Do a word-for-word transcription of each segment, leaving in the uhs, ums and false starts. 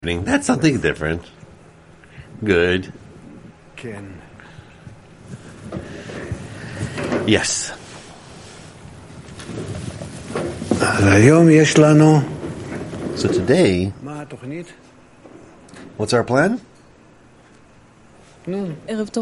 That's something different. Good. Ken. Yes. So today, what's our plan? Good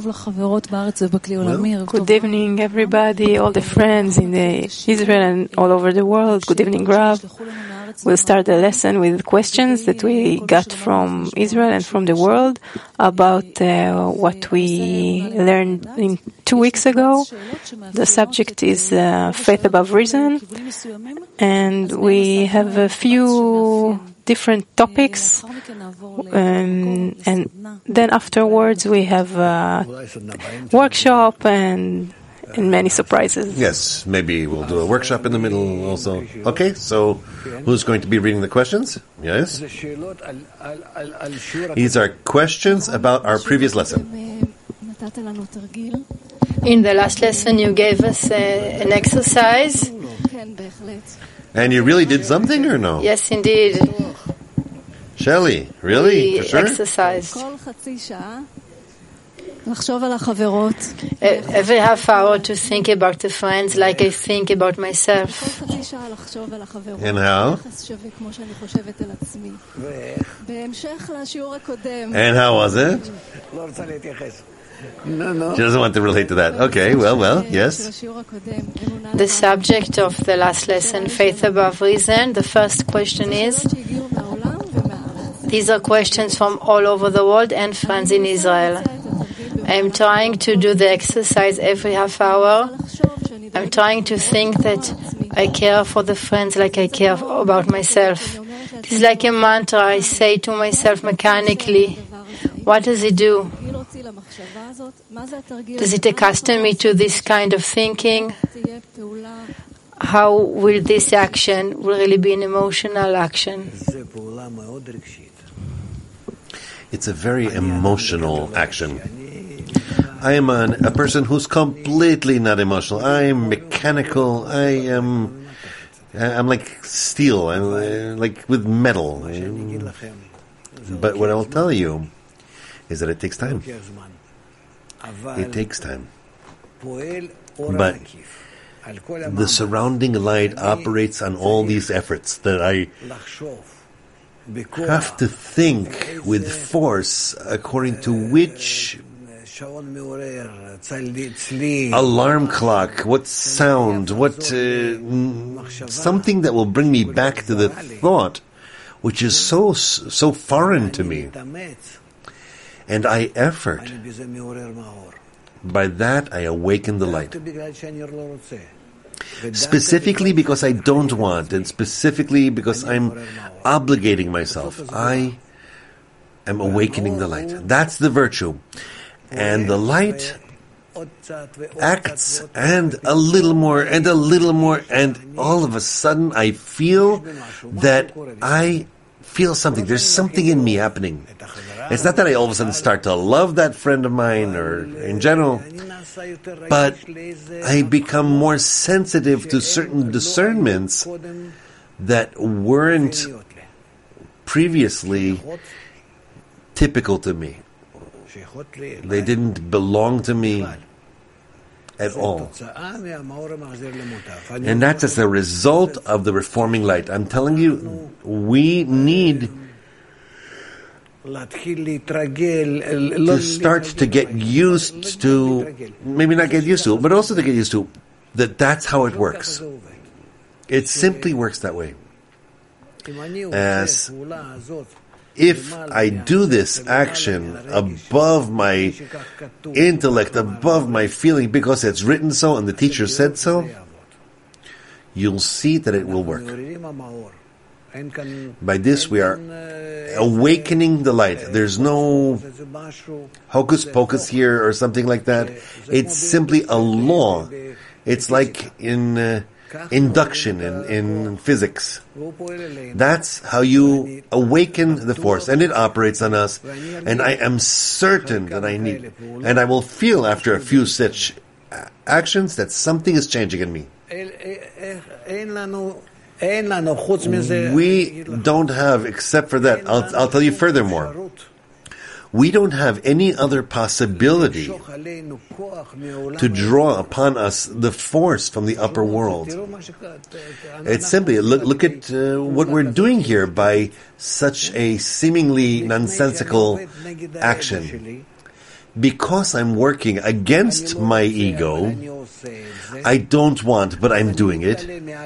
evening, everybody, all the friends in the Israel and all over the world. Good evening, Rav. We'll start the lesson with questions that we got from Israel and from the world about uh, what we learned in two weeks ago. The subject is uh, faith above reason, and we have a few different topics, um, and then afterwards we have a workshop and and many surprises. Yes, maybe we'll do a workshop in the middle also. Okay, so who's going to be reading the questions? Yes? These are questions about our previous lesson. In the last lesson you gave us uh, an exercise. And you really did something or no? Yes, indeed. Shelley, really? We For sure? exercised. Every half hour to think about the friends like I think about myself. And how? And how was it? No, no. She doesn't want to relate to that. Okay, well, well, yes. The subject of the last lesson, faith above reason. The first question is, these are questions from all over the world and friends in Israel. I'm trying to do the exercise every half hour. I'm trying to think that I care for the friends like I care about myself. It's like a mantra I say to myself mechanically. What does it do? Does it accustom me to this kind of thinking? How will this action really be an emotional action? It's a very emotional action. I am an, a person who's completely not emotional. I am mechanical. I am, I'm like steel. I'm uh, like with metal. But what I'll tell you is that it takes time. It takes time. But the surrounding light operates on all these efforts that I have to think with force according to which alarm clock, what sound, what uh, something that will bring me back to the thought, which is so so foreign to me. And I effort. By that, I awaken the light. Specifically because I don't want, and specifically because I'm obligating myself. I am awakening the light. That's the virtue. And the light acts, and a little more, and a little more, and all of a sudden I feel that I feel something. There's something in me happening. It's not that I all of a sudden start to love that friend of mine, or in general, but I become more sensitive to certain discernments that weren't previously typical to me. They didn't belong to me at all. And that's as a result of the reforming light. I'm telling you, we need to start to get used to, maybe not get used to, but also to get used to, that that's how it works. It simply works that way. As if I do this action above my intellect, above my feeling, because it's written so and the teacher said so, you'll see that it will work. By this we are awakening the light. There's no hocus pocus here or something like that. It's simply a law. It's like in uh, induction in, in physics. That's how you awaken the force, and it operates on us. And I am certain that I need, and I will feel after a few such actions that something is changing in me. We don't have, except for that, I'll, I'll tell you furthermore, we don't have any other possibility to draw upon us the force from the upper world. It's simply, look, look at uh, what we're doing here by such a seemingly nonsensical action. Because I'm working against my ego, I don't want, but I'm doing it.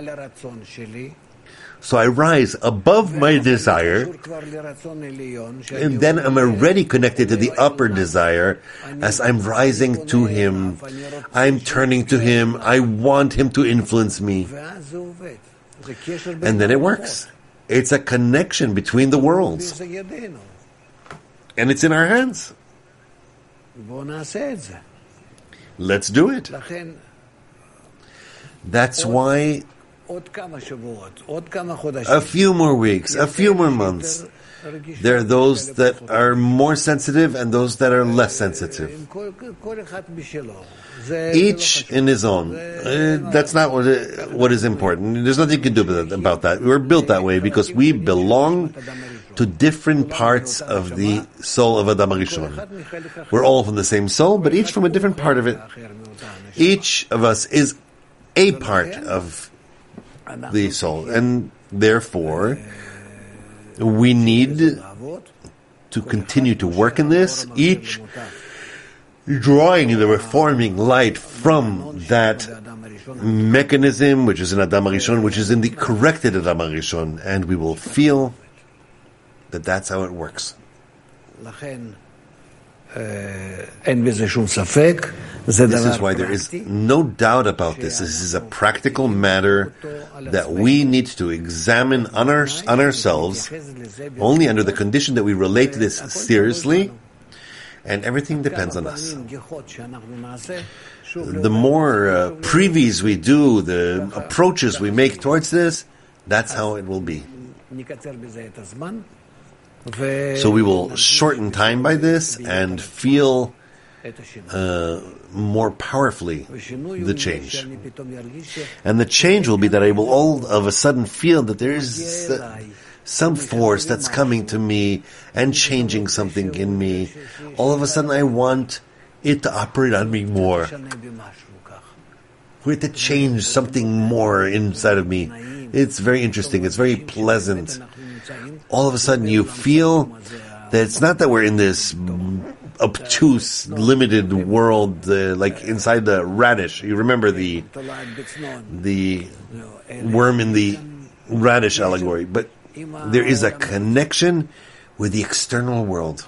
So I rise above my desire, and then I'm already connected to the upper desire. As I'm rising to Him, I'm turning to Him, I want Him to influence me. And then it works. It's a connection between the worlds. And it's in our hands. Let's do it. That's why a few more weeks, a few more months. There are those that are more sensitive and those that are less sensitive. Each in his own. Uh, that's not what it, what is important. There's nothing you can do about that. We're built that way because we belong to different parts of the soul of Adam HaRishon. We're all from the same soul, but each from a different part of it. Each of us is a part of the soul, and therefore we need to continue to work in this, each drawing the reforming light from that mechanism which is in Adam HaRishon, which is in the corrected Adam HaRishon, and we will feel that that's how it works. This is why there is no doubt about this. This is a practical matter that we need to examine on, our, on ourselves, only under the condition that we relate to this seriously, and everything depends on us. The more uh, previes we do, the approaches we make towards this, that's how it will be. So we will shorten time by this and feel uh, more powerfully the change. And the change will be that I will all of a sudden feel that there is uh, some force that's coming to me and changing something in me. All of a sudden I want it to operate on me more. We have to change something more inside of me. It's very interesting. It's very pleasant. All of a sudden you feel that it's not that we're in this obtuse, limited world, uh, like inside the radish. You remember the the worm in the radish allegory. But there is a connection with the external world.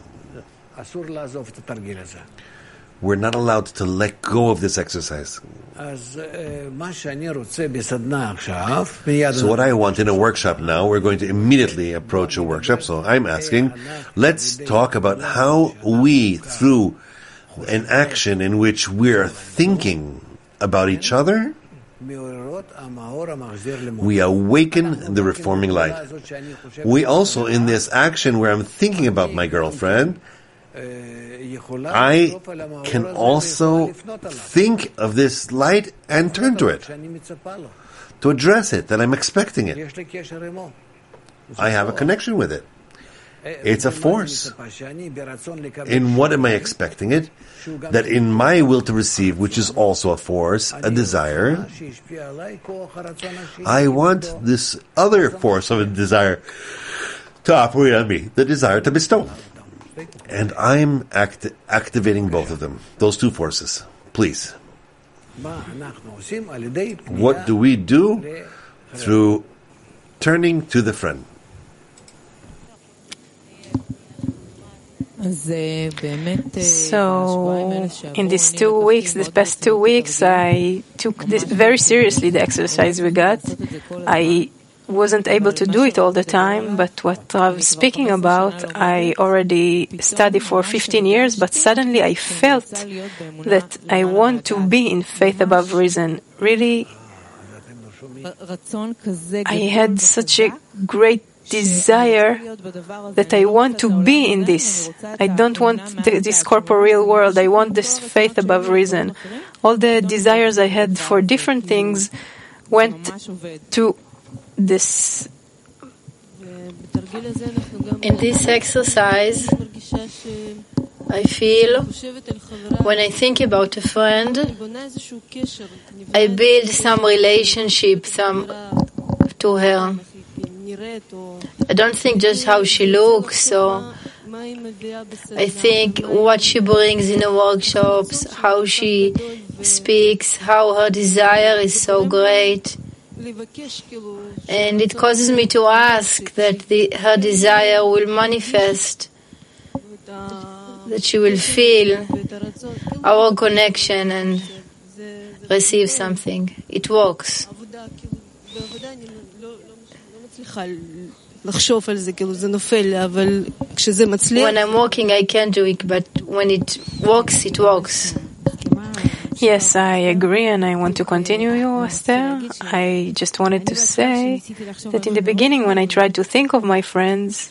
We're not allowed to let go of this exercise. So what I want in a workshop now, we're going to immediately approach a workshop. So I'm asking, let's talk about how we, through an action in which we're thinking about each other, we awaken the reforming light. We also, in this action where I'm thinking about my girlfriend, I can also think of this light and turn to it, to address it, that I'm expecting it. I have a connection with it. It's a force. In what am I expecting it? That in my will to receive, which is also a force, a desire, I want this other force of a desire to operate on me, the desire to bestow. And I'm act- activating both of them, those two forces. Please. What do we do? Through turning to the friend. So, in these two weeks, these past two weeks, I took this very seriously, the exercise we got. I wasn't able to do it all the time, but what I'm speaking about, I already studied for fifteen years, but suddenly I felt that I want to be in faith above reason. Really, I had such a great desire that I want to be in this. I don't want the, this corporeal world. I want this faith above reason. All the desires I had for different things went to this in this exercise, I feel when I think about a friend, I build some relationship some to her. I don't think just how she looks, so I think what she brings in the workshops, how she speaks, how her desire is so great. And it causes me to ask that the, her desire will manifest, that she will feel our connection and receive something. It works. When I'm working, I can't do it, but when it works, it works. Yes, I agree, and I want to continue you, Esther. I just wanted to say that in the beginning, when I tried to think of my friends,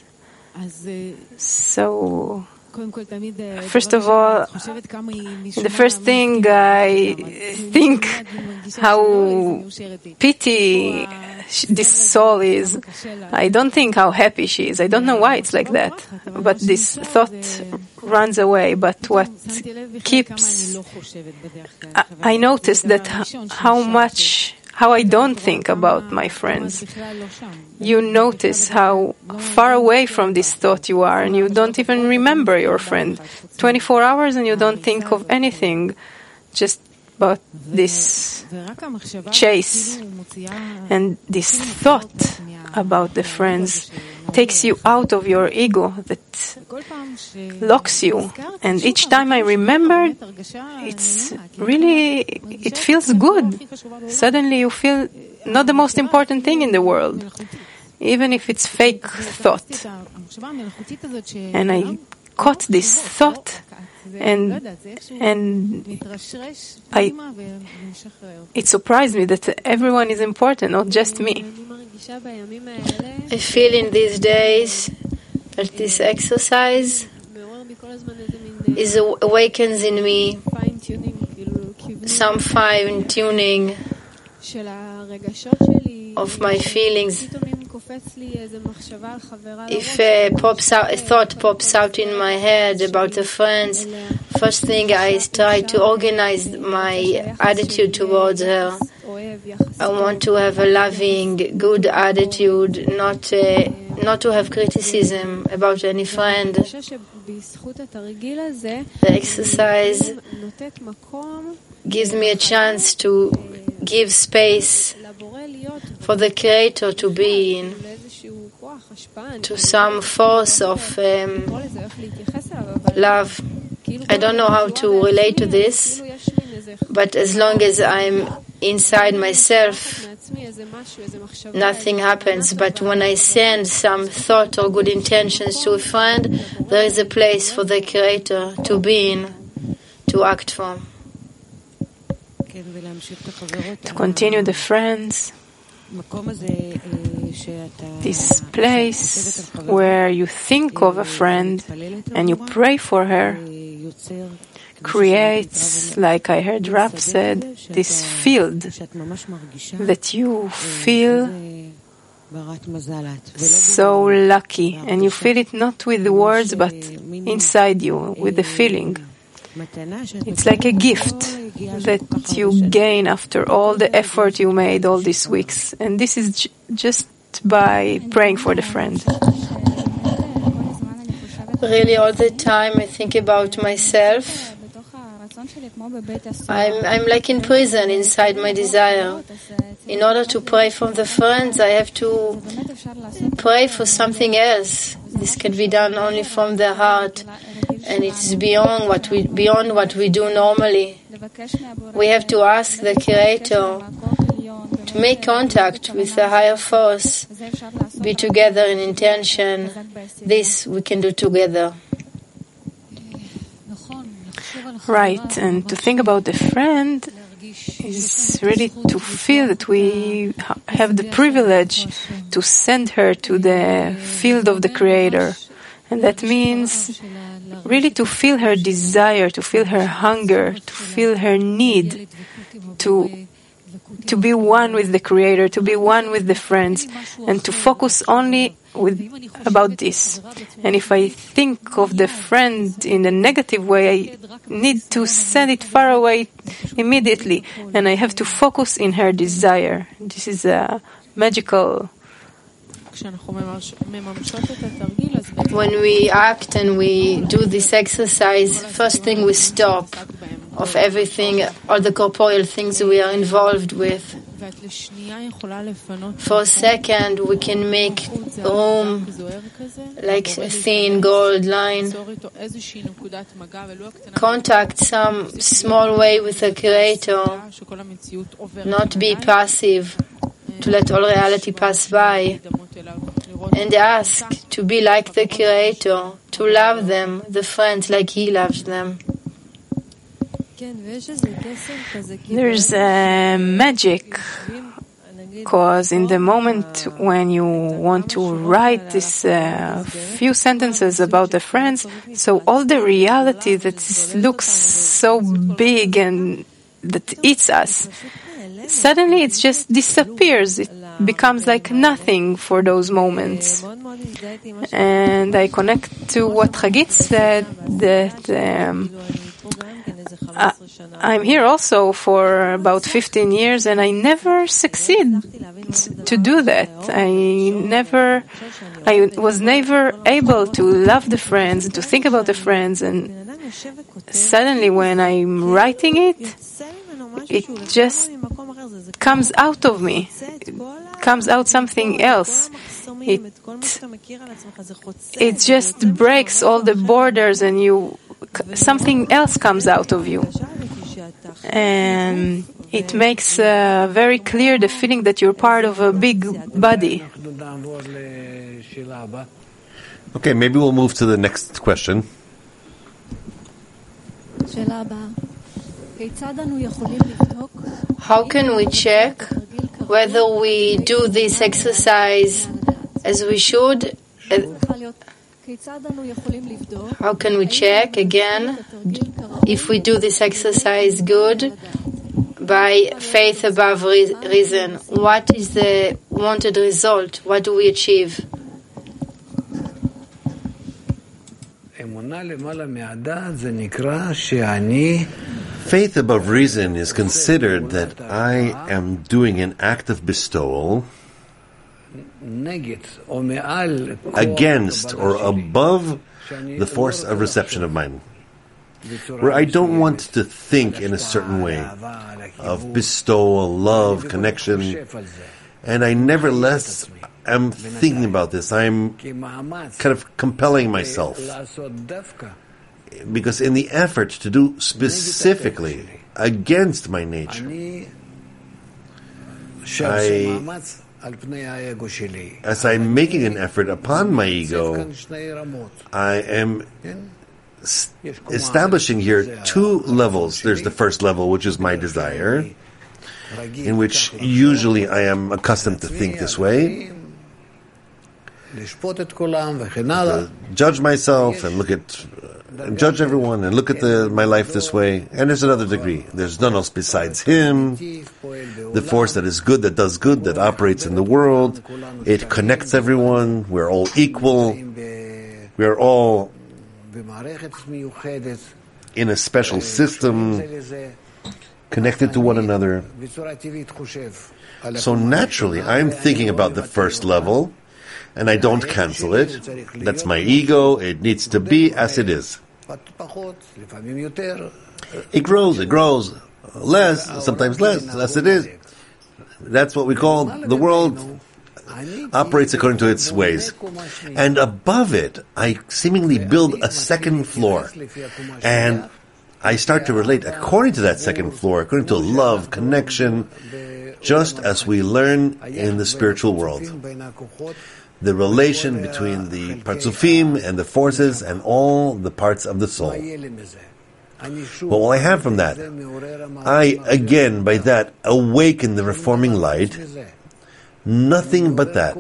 so first of all, the first thing I think how pity this soul is. I don't think how happy she is. I don't know why it's like that. But this thought runs away. But what keeps... I, I noticed that how much... how I don't think about my friends. You notice how far away from this thought you are, and you don't even remember your friend. twenty-four hours and you don't think of anything, just about this chase. And this thought about the friends takes you out of your ego, that locks you. And each time I remember, it's really, it feels good. Suddenly you feel not the most important thing in the world, even if it's fake thought. And I caught this thought, and and I, it surprised me that everyone is important, not just me. I feel in these days that this exercise is awakens in me some fine-tuning of my feelings. If a, pops out, a thought pops out in my head about a friend, first thing I try to organize my attitude towards her. I want to have a loving, good attitude, not uh, not to have criticism about any friend. The exercise gives me a chance to give space for the Creator to be in, to some force of um, love. I don't know how to relate to this, but as long as I'm inside myself, nothing happens. But when I send some thought or good intentions to a friend, there is a place for the Creator to be in, to act from. To continue the friends, this place where you think of a friend and you pray for her creates, like I heard Rav said, this field that you feel so lucky, and you feel it not with the words but inside you, with the feeling. It's like a gift that you gain after all the effort you made all these weeks, and this is j- just by praying for the friend. Really, all the time I think about myself. I'm, I'm like in prison inside my desire. In order to pray for the friends, I have to pray for something else. This can be done only from the heart, and it's beyond what we beyond what we do normally. We have to ask the Creator to make contact with the higher force, be together in intention. This we can do together. Right, and to think about the friend is really to feel that we have the privilege to send her to the field of the Creator. And that means really to feel her desire, to feel her hunger, to feel her need to to be one with the Creator, to be one with the friends, and to focus only with about this. And if I think of the friend in a negative way, I need to send it far away immediately, and I have to focus in her desire. This is a magical. When we act and we do this exercise, first thing we stop of everything, all the corporeal things we are involved with. For a second, we can make room like a thin gold line. Contact some small way with the Creator. Not be passive, to let all reality pass by. And ask to be like the Creator, to love them, the friends, like He loves them. There's a magic, because in the moment when you want to write these uh, few sentences about the friends, so all the reality that looks so big and that eats us, suddenly it just disappears. It becomes like nothing for those moments. And I connect to what Hagit said, that um, I, I'm here also for about fifteen years, and I never succeed to do that. I never, I was never able to love the friends, to think about the friends, and suddenly when I'm writing it, it just comes out of me. It comes out something else. It, it just breaks all the borders, and you, something else comes out of you. And it makes uh, very clear the feeling that you're part of a big body. Okay, maybe we'll move to the next question. How can we check whether we do this exercise as we should? How can we check again if we do this exercise good by faith above reason? What is the wanted result? What do we achieve? Faith above reason is considered that I am doing an act of bestowal against or above the force of reception of mine, where I don't want to think in a certain way of bestowal, love, connection, and I nevertheless am thinking about this. I'm kind of compelling myself, because in the effort to do specifically against my nature, I, as I'm making an effort upon my ego, I am establishing here two levels. There's the first level, which is my desire, in which usually I am accustomed to think this way, to judge myself and look at, uh, judge everyone and look at the, my life this way. And there's another degree. There's none else besides Him, the force that is good, that does good, that operates in the world. It connects everyone. We're all equal. We're all in a special system, connected to one another. So naturally, I'm thinking about the first level, and I don't cancel it. That's my ego. It needs to be as it is. It grows, it grows. Less, sometimes less, as it is. That's what we call the world operates according to its ways. And above it, I seemingly build a second floor. And I start to relate according to that second floor, according to love, connection, just as we learn in the spiritual world. The relation between the partzufim and the forces and all the parts of the soul. What will I have from that? I, again, by that, awaken the reforming light, Nothing but that.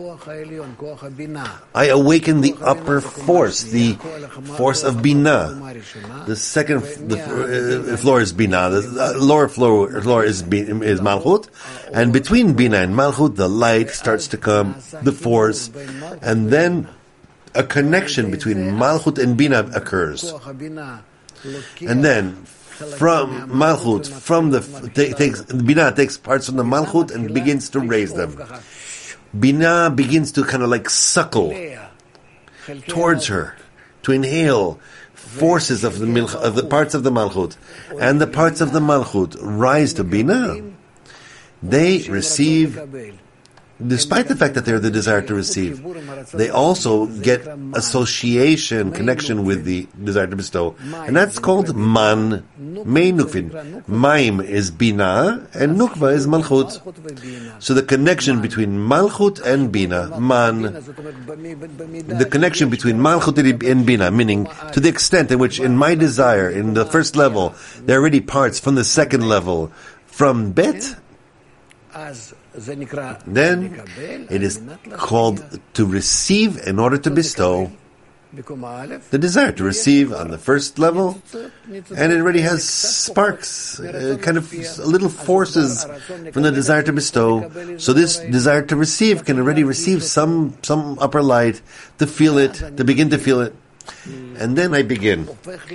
I awaken the upper force, the force of Binah. The second the, uh, floor is Binah. The uh, lower floor, floor is, is Malchut. And between Binah and Malchut, the light starts to come, the force. And then a connection between Malchut and Binah occurs. And then from Malchut, from the takes Binah takes parts from the Malchut and begins to raise them. Binah begins to kind of like suckle towards her, to inhale forces of the milch, of the parts of the Malchut, and the parts of the Malchut rise to Binah. They receive. Despite the fact that they're the desire to receive, they also get association, connection with the desire to bestow. And that's called man, mei nukvin. Maim is bina, and nukva is malchut. So the connection between malchut and bina, man, the connection between malchut and bina, meaning to the extent in which in my desire, in the first level, there are already parts from the second level, from bet, then it is called to receive in order to bestow. The desire to receive on the first level, and it already has sparks, uh, kind of little forces from the desire to bestow. So this desire to receive can already receive some some upper light, to feel it, to begin to feel it. And then I begin.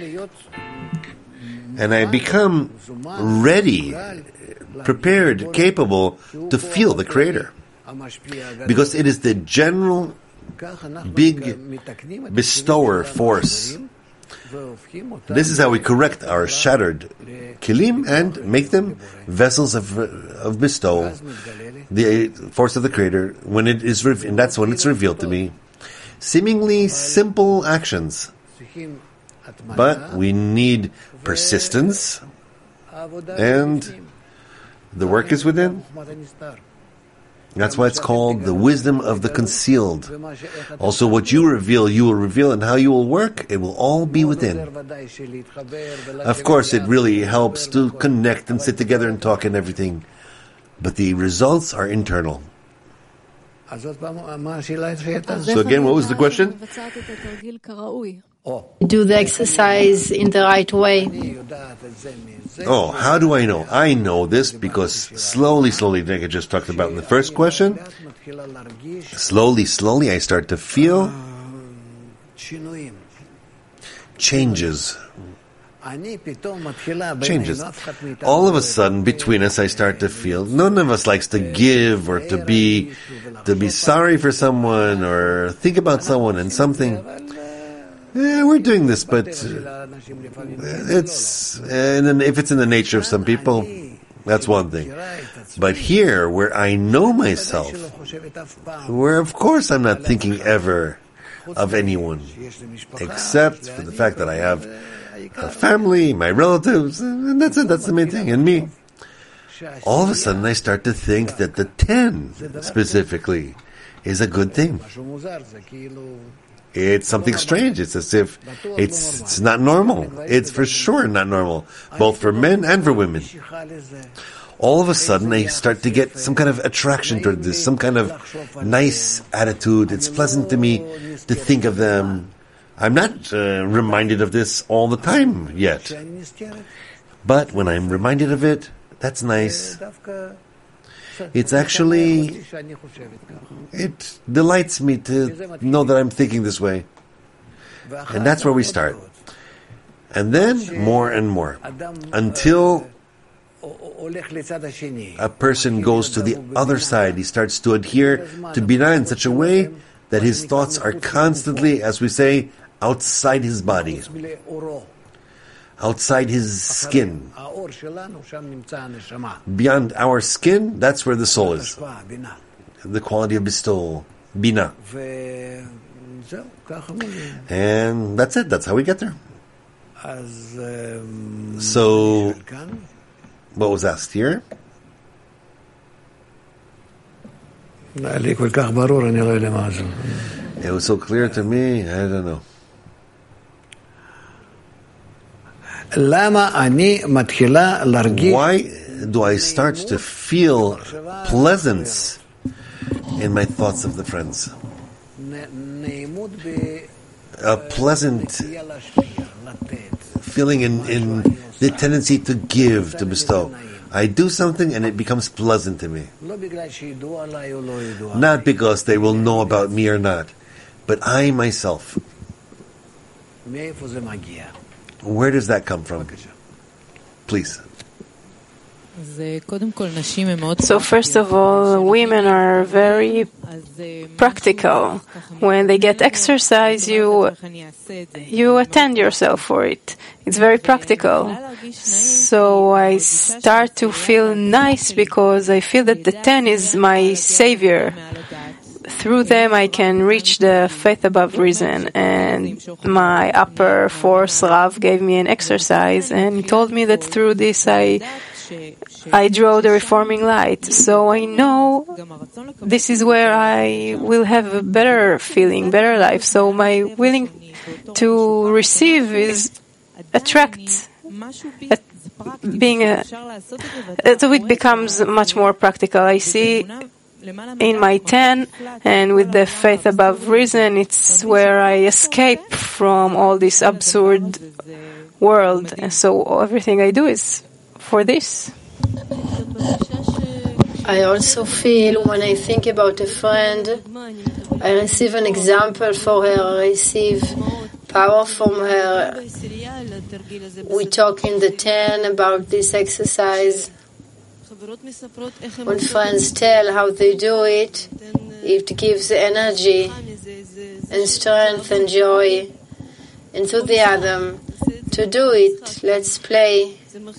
And I become ready, prepared, capable to feel the Creator. Because it is the general, big bestower force. This is how we correct our shattered kilim and make them vessels of of bestow, the force of the Creator. When it is, re- and that's when it's revealed to me. Seemingly simple actions, but we need persistence, and the work is within. That's why it's called the wisdom of the concealed. Also, what you reveal, you will reveal, and how you will work, it will all be within. Of course, it really helps to connect and sit together and talk and everything, but the results are internal. So again, what was the question? Do the exercise in the right way. Oh, how do I know? I know this because slowly, slowly, like I just talked about in the first question, slowly, slowly I start to feel changes. Changes. All of a sudden, between us, I start to feel none of us likes to give or to be to be sorry for someone or think about someone and something. Yeah, we're doing this, but it's and then if it's in the nature of some people, that's one thing. But here, where I know myself, where of course I'm not thinking ever of anyone, except for the fact that I have a family, my relatives, and that's it, that's the main thing, and me. All of a sudden I start to think that the ten, specifically, is a good thing. It's something strange. It's as if it's, it's not normal. It's for sure not normal, both for men and for women. All of a sudden I start to get some kind of attraction toward this, some kind of nice attitude. It's pleasant to me to think of them. I'm not uh, reminded of this all the time yet. But when I'm reminded of it, that's nice. It's actually, it delights me to know that I'm thinking this way. And that's where we start. And then more and more. Until a person goes to the other side. He starts to adhere to Binah in such a way that his thoughts are constantly, as we say, outside his body, outside his skin. Beyond our skin, that's where the soul is. The quality of bestowal, Bina. And that's it, that's how we get there. So, what was asked here? It was so clear to me, I don't know. Why do I start to feel pleasance in my thoughts of the friends. A pleasant feeling in, in the tendency to give, to bestow. I do something and it becomes pleasant to me. Not because they will know about me or not, but I myself. Where does that come from? Please. So first of all, women are very practical. When they get exercise, you you attend yourself for it. It's very practical. So I start to feel nice because I feel that the ten is my savior. Through them I can reach the faith above reason. And my upper force, Rav, gave me an exercise and he told me that through this I I draw the reforming light. So I know this is where I will have a better feeling, better life. So my willing to receive is attract, at being a, so it becomes much more practical. I see in my ten and with the faith above reason, it's where I escape from all this absurd world. And so everything I do is for this. I also feel when I think about a friend, I receive an example for her, I receive power from her. We talk in the ten about this exercise. When friends tell how they do it, it gives energy and strength and joy, enthusiasm to do it. Let's play.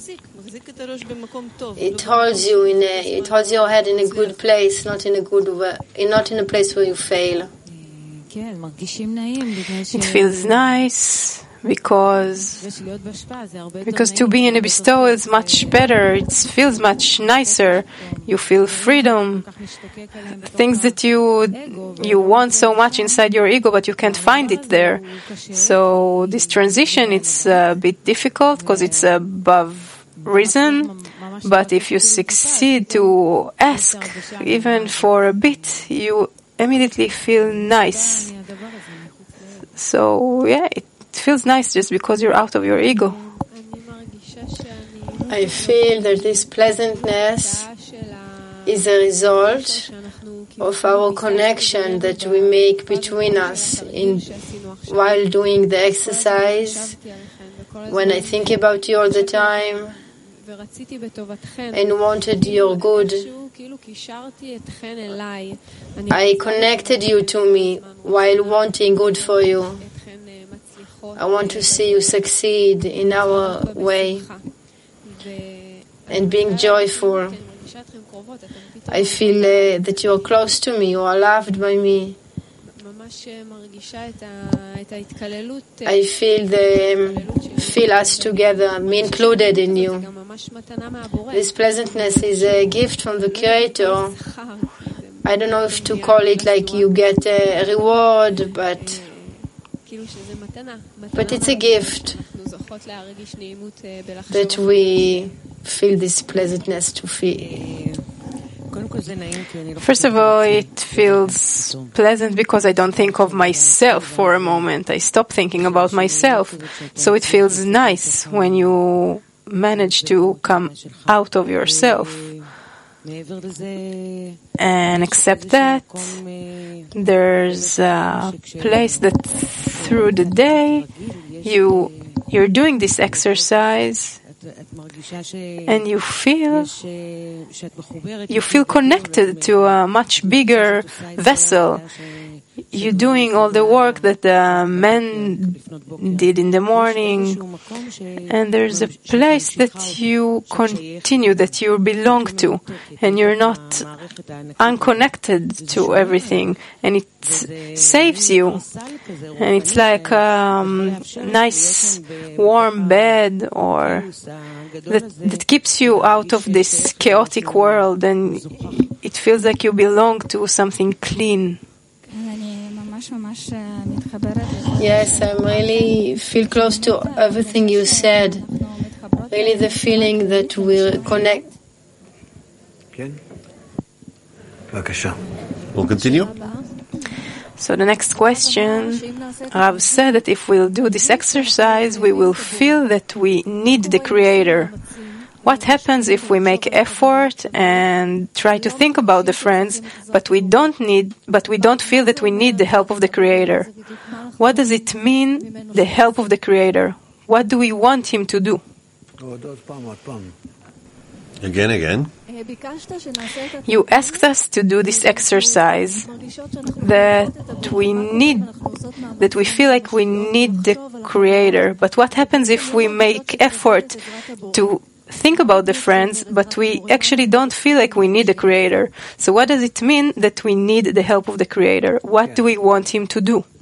It holds you in a, it holds your head in a good place, not in a good way, not in a place where you fail. It feels nice because because to be in a bestow is much better. It feels much nicer. You feel freedom, things that you you want so much inside your ego, but you can't find it there. So this transition, it's a bit difficult because it's above reason, but if you succeed to ask even for a bit, you immediately feel nice. So yeah, it feels nice just because you're out of your ego. I feel that this pleasantness is a result of our connection that we make between us in while doing the exercise. When I think about you all the time and wanted your good, I connected you to me while wanting good for you. I want to see you succeed in our way and being joyful. I feel uh, that you are close to me, you are loved by me. I feel the feel us together, me included in you. This pleasantness is a gift from the Creator. I don't know if to call it like you get a reward, but but it's a gift that we feel this pleasantness to feel. First of all, it feels pleasant because I don't think of myself for a moment. I stop thinking about myself. So it feels nice when you manage to come out of yourself and accept that. There's a place that through the day you, you're doing this exercise and you feel you feel connected to a much bigger vessel. You're doing all the work that the men did in the morning, and there's a place that you continue, that you belong to, and you're not unconnected to everything, and it saves you. And it's like a um, nice warm bed or that, that keeps you out of this chaotic world, and it feels like you belong to something clean. Yes, I really feel close to everything you said. Really the feeling that we connect. We'll continue. So the next question, Rav said that if we'll do this exercise, we will feel that we need the Creator. What happens if we make effort and try to think about the friends, but we don't need, but we don't feel that we need the help of the Creator? What does it mean, the help of the Creator? What do we want Him to do? Again, again. You asked us to do this exercise, that we need, that we feel like we need the Creator. But what happens if we make effort to think about the friends, but we actually don't feel like we need the Creator? So what does it mean that we need the help of the Creator? What do we want Him to do?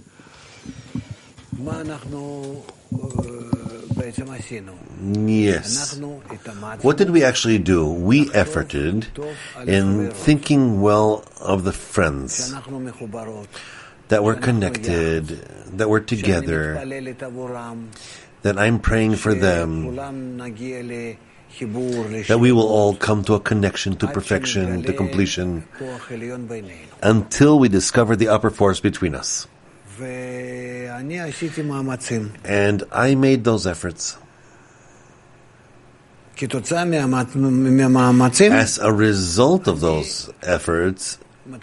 Yes. What did we actually do? We efforted in thinking well of the friends, that we're connected, that we're together, that I'm praying for them, that we will all come to a connection, to perfection, to completion, until we discover the upper force between us. And I made those efforts. As a result of those efforts,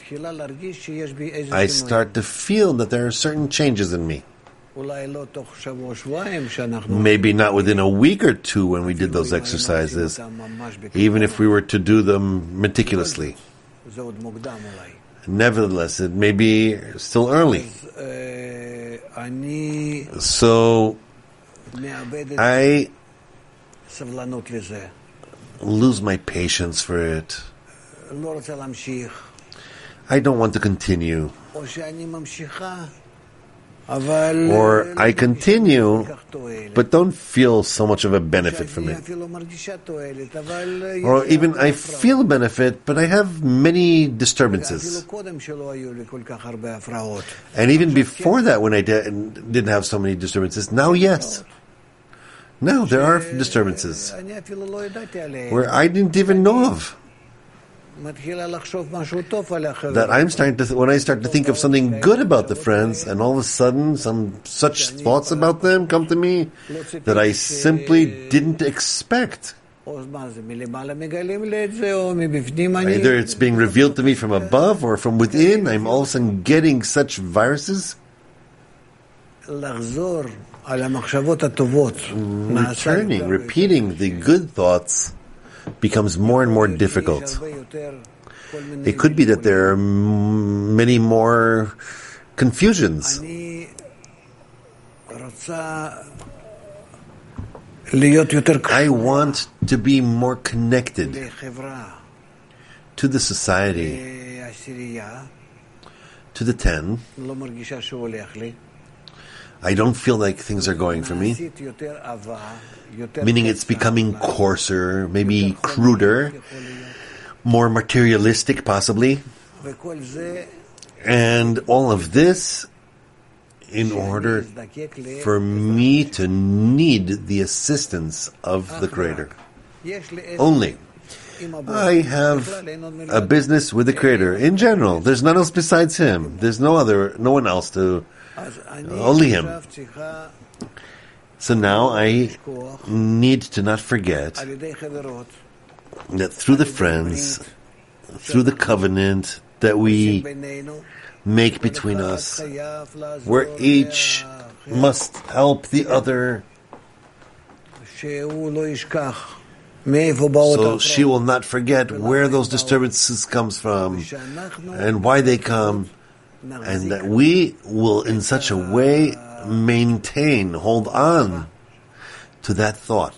I start to feel that there are certain changes in me. Maybe not within a week or two when we did those exercises, even if we were to do them meticulously. Nevertheless, it may be still early. So I lose my patience for it. I don't want to continue. Or I continue, but don't feel so much of a benefit from it. Or even I feel benefit, but I have many disturbances. And even before that, when I didn't have so many disturbances, now yes. Now there are disturbances where I didn't even know of. That I'm starting to, th- when I start to think of something good about the friends, and all of a sudden some such thoughts about them come to me that I simply didn't expect. Either it's being revealed to me from above or from within. I'm all of a sudden getting such viruses. Returning, repeating the good thoughts becomes more and more difficult. It could be that there are m- many more confusions. I want to be more connected to the society, to the ten. I don't feel like things are going for me, meaning it's becoming coarser, maybe cruder, more materialistic possibly. And all of this in order for me to need the assistance of the Creator. Only. I have a business with the Creator. In general, there's none else besides Him. There's no other, no one else to... Only Him. So now I need to not forget that through the friends, through the covenant that we make between us, where each must help the other, so she will not forget where those disturbances comes from and why they come. And that we will in such a way maintain, hold on to that thought.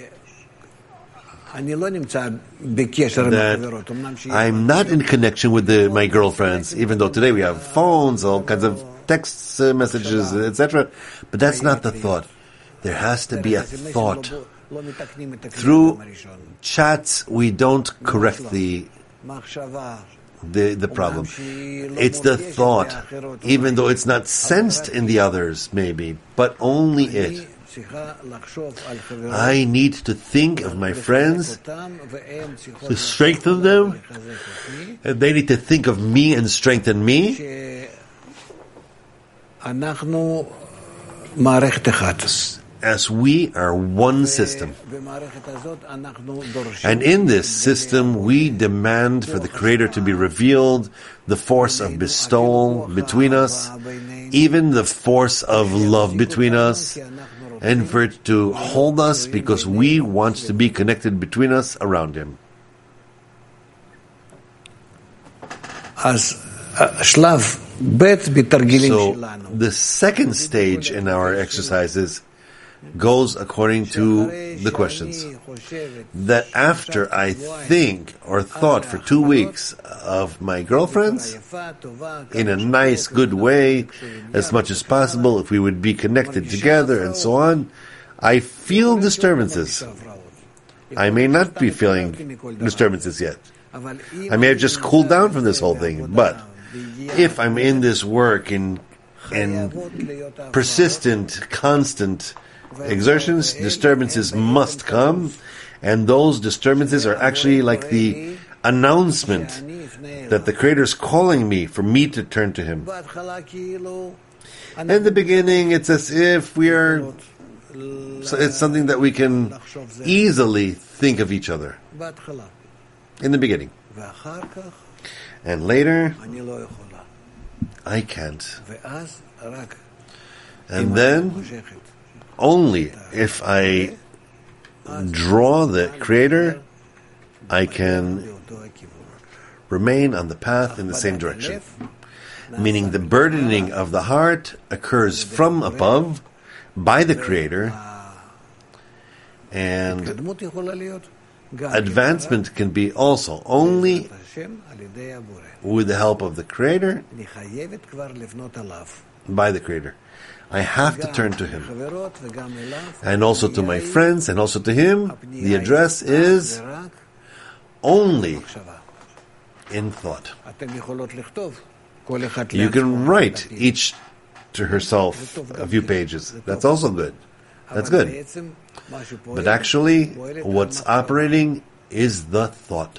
That I'm not in connection with the, my girlfriends, even though today we have phones, all kinds of text uh, messages, et cetera. But that's not the thought. There has to be a thought. Through chats, we don't correct the The, the problem. It's the thought, even though it's not sensed in the others, maybe, but only it. I need to think of my friends, to strengthen them, and they need to think of me and strengthen me. As we are one system. And in this system, we demand for the Creator to be revealed, the force of bestowal between us, even the force of love between us, and for it to hold us because we want to be connected between us around Him. So, the second stage in our exercises goes according to the questions. That after I think or thought for two weeks of my girlfriends, in a nice, good way, as much as possible, if we would be connected together and so on, I feel disturbances. I may not be feeling disturbances yet. I may have just cooled down from this whole thing, but if I'm in this work in, in persistent, constant exertions, disturbances must come, and those disturbances are actually like the announcement that the Creator is calling me for me to turn to Him. In the beginning, it's as if we are, it's something that we can easily think of each other. In the beginning. And later, I can't. And then, only if I draw the Creator, I can remain on the path in the same direction. Meaning the burdening of the heart occurs from above, by the Creator, and advancement can be also only with the help of the Creator, by the Creator. I have to turn to Him. And also to my friends, and also to Him, the address is only in thought. You can write each to herself a few pages. That's also good. That's good. But actually, what's operating is the thought.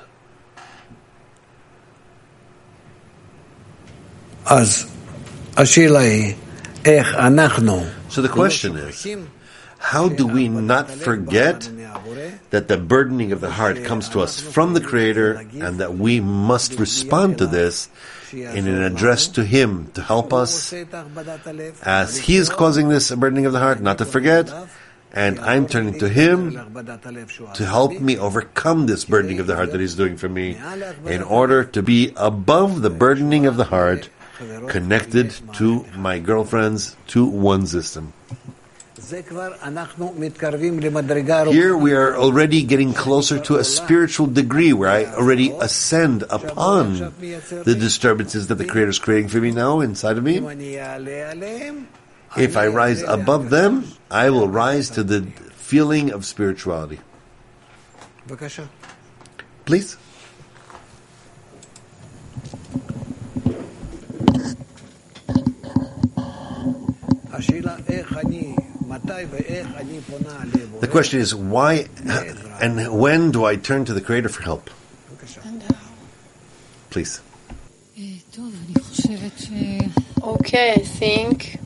So the question is, how do we not forget that the burdening of the heart comes to us from the Creator, and that we must respond to this in an address to Him to help us, as He is causing this burdening of the heart, not to forget, and I'm turning to Him to help me overcome this burdening of the heart that He's doing for me, in order to be above the burdening of the heart, connected to my girlfriends, to one system. Here we are already getting closer to a spiritual degree where I already ascend upon the disturbances that the Creator is creating for me now inside of me. If I rise above them, I will rise to the feeling of spirituality. Please. The question is, why and when do I turn to the Creator for help? Please. Okay, I think,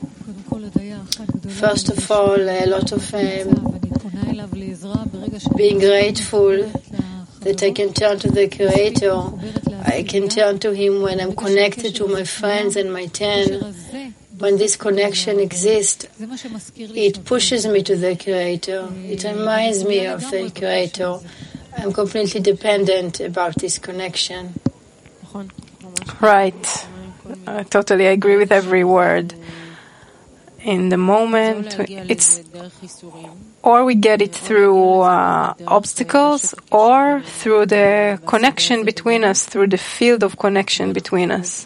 first of all, a lot of um, being grateful that I can turn to the Creator. I can turn to Him when I'm connected to my friends and my ten. When this connection exists, it pushes me to the Creator. It reminds me of the Creator. I'm completely dependent about this connection. Right. I totally agree with every word. In the moment, it's or we get it through uh, obstacles, or through the connection between us, through the field of connection between us.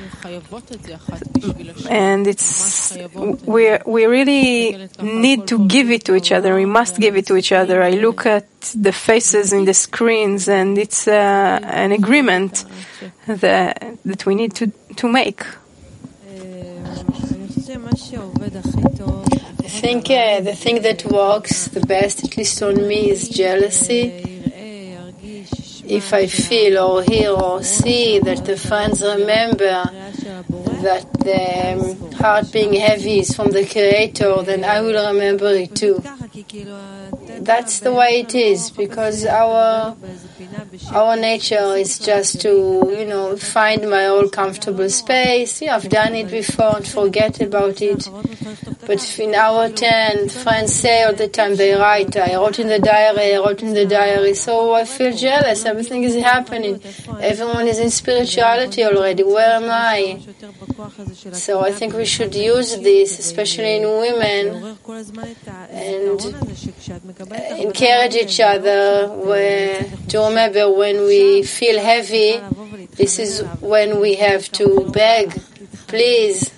And it's we we really need to give it to each other. We must give it to each other. I look at the faces in the screens, and it's uh, an agreement that that we need to to make. I think uh, the thing that works the best, at least on me, is jealousy. If I feel or hear or see that the friends remember that the heart being heavy is from the Creator, then I will remember it too. That's the way it is, because our our nature is just to, you know, find my own comfortable space. Yeah, I've done it before and forget about it. But in our ten, friends say all the time, they write, I wrote in the diary, I wrote in the diary, so I feel jealous, everything is happening. Everyone is in spirituality already, where am I? So I think we should use this, especially in women, and encourage each other where, to remember when we feel heavy, this is when we have to beg, please.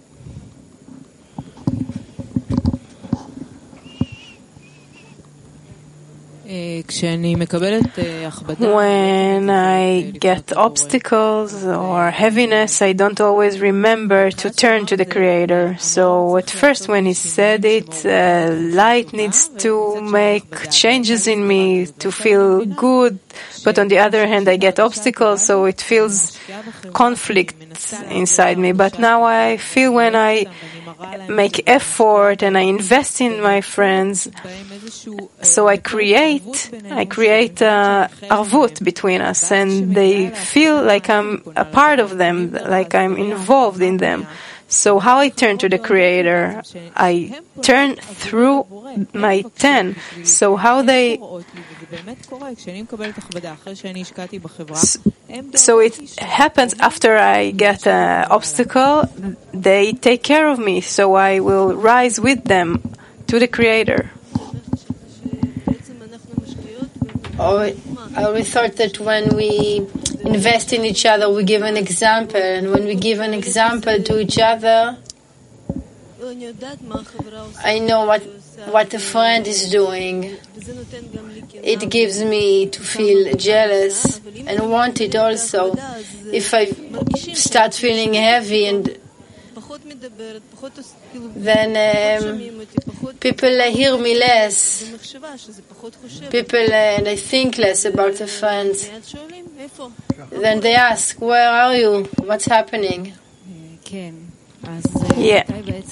When I get obstacles or heaviness, I don't always remember to turn to the Creator. So at first when he said it, uh, light needs to make changes in me to feel good. But on the other hand, I get obstacles, so it feels conflict inside me. But now I feel when I make effort and I invest in my friends, so I create, I create a arvut between us, and they feel like I'm a part of them, like I'm involved in them. So how I turn to the Creator? I turn through my ten. So how they... So it happens after I get an obstacle, they take care of me, so I will rise with them to the Creator. Oh, I always thought that when we invest in each other, we give an example, and when we give an example to each other, I know what what a friend is doing. It gives me to feel jealous and want it also. If I start feeling heavy, and then um, people uh, hear me less. People uh, and I think less about the friends. Then they ask, "Where are you? What's happening?" Yeah.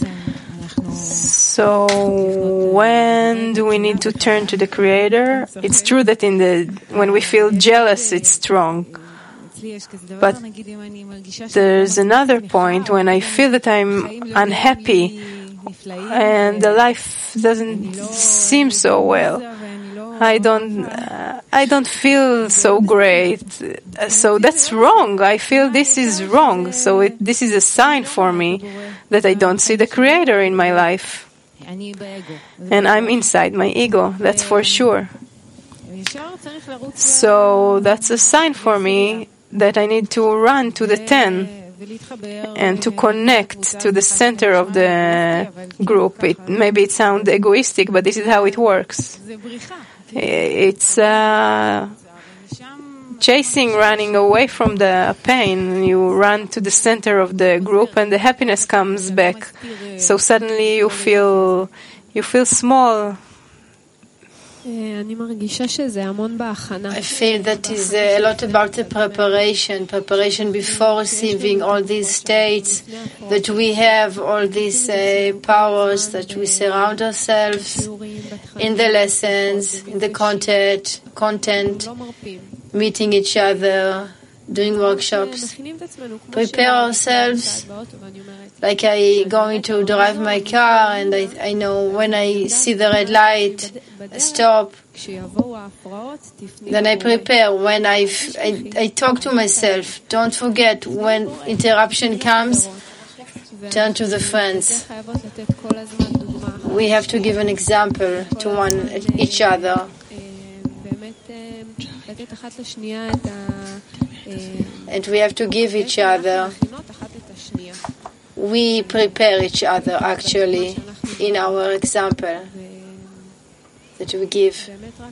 So when do we need to turn to the Creator? It's true that in the when we feel jealous, it's strong. But there's another point when I feel that I'm unhappy and the life doesn't seem so well. I don't, uh, I don't feel so great. So that's wrong. I feel this is wrong. So it, this is a sign for me that I don't see the Creator in my life. And I'm inside my ego, that's for sure. So that's a sign for me that I need to run to the ten and to connect to the center of the group. It, maybe it sounds egoistic, but this is how it works. It's uh, chasing, running away from the pain. You run to the center of the group, and the happiness comes back. So suddenly you feel you feel small. I feel that is a lot about the preparation, preparation before receiving all these states, that we have all these uh, powers, that we surround ourselves in the lessons, in the content, content, meeting each other, doing workshops, prepare ourselves. Like I going to drive my car, and I, I know when I see the red light, I stop. Then I prepare. When I, I, I talk to myself, don't forget when interruption comes, turn to the friends. We have to give an example to one each other. And we have to give each other. We prepare each other actually in our example that we give.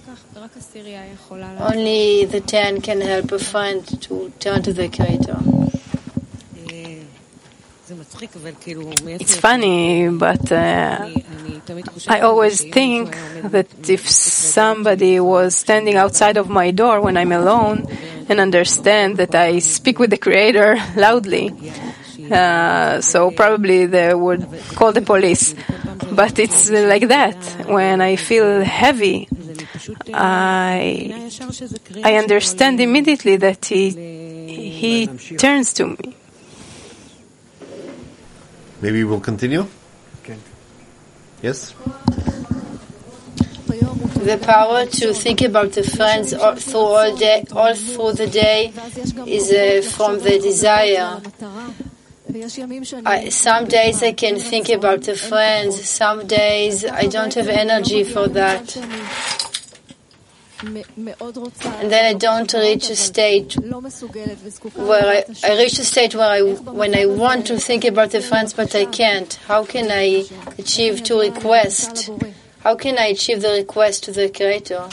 Only the ten can help a friend to turn to the Creator. It's funny, but uh, I always think that if somebody was standing outside of my door when I'm alone and understand that I speak with the Creator loudly, uh, so probably they would call the police. But it's like that. When I feel heavy, I I understand immediately that He He turns to me. Maybe we'll continue? Yes? The power to think about the friends all through all day, all through the day, is uh, from the desire. I, some days I can think about the friends. Some days I don't have energy for that. And then I don't reach a state where I, I reach a state where I, when I want to think about the friends, but I can't. How can I achieve to request? How can I achieve the request to the Creator?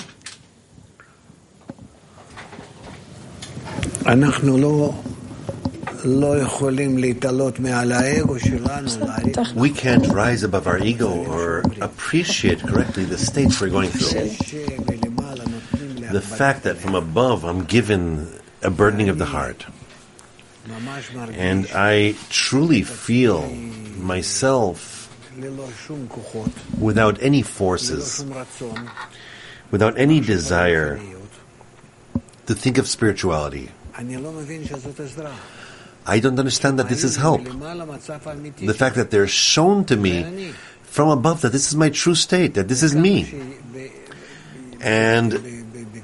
We can't rise above our ego or appreciate correctly the states we're going through. The fact that from above I'm given a burdening of the heart, and I truly feel myself without any forces, without any desire to think of spirituality. I don't understand that this is help. The fact that they're shown to me from above that this is my true state, that this is me. And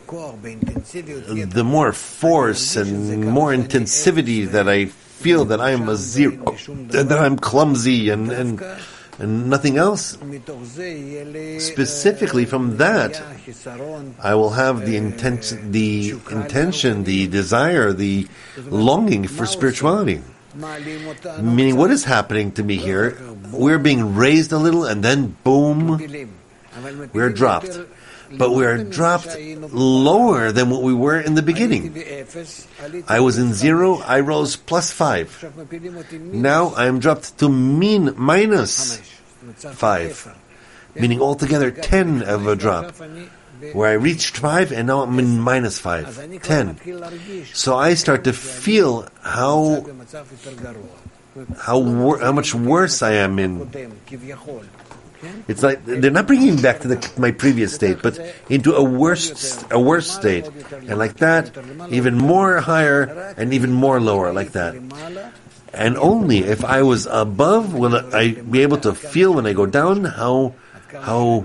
the more force and more intensivity that I feel that I'm a zero, that I'm clumsy and, and, and nothing else, specifically from that, I will have the intent, the intention, the desire, the longing for spirituality. Meaning, what is happening to me here? We're being raised a little, and then boom, we're dropped. But we are dropped lower than what we were in the beginning. I was in zero, I rose plus five. Now I am dropped to mean minus five, meaning altogether ten of a drop. Where I reached five and now I'm in minus five, ten. So I start to feel how how wor- how much worse I am in. It's like they're not bringing me back to the, my previous state, but into a worse, a worse state, and like that, even more higher and even more lower, like that. And only if I was above will I be able to feel when I go down how how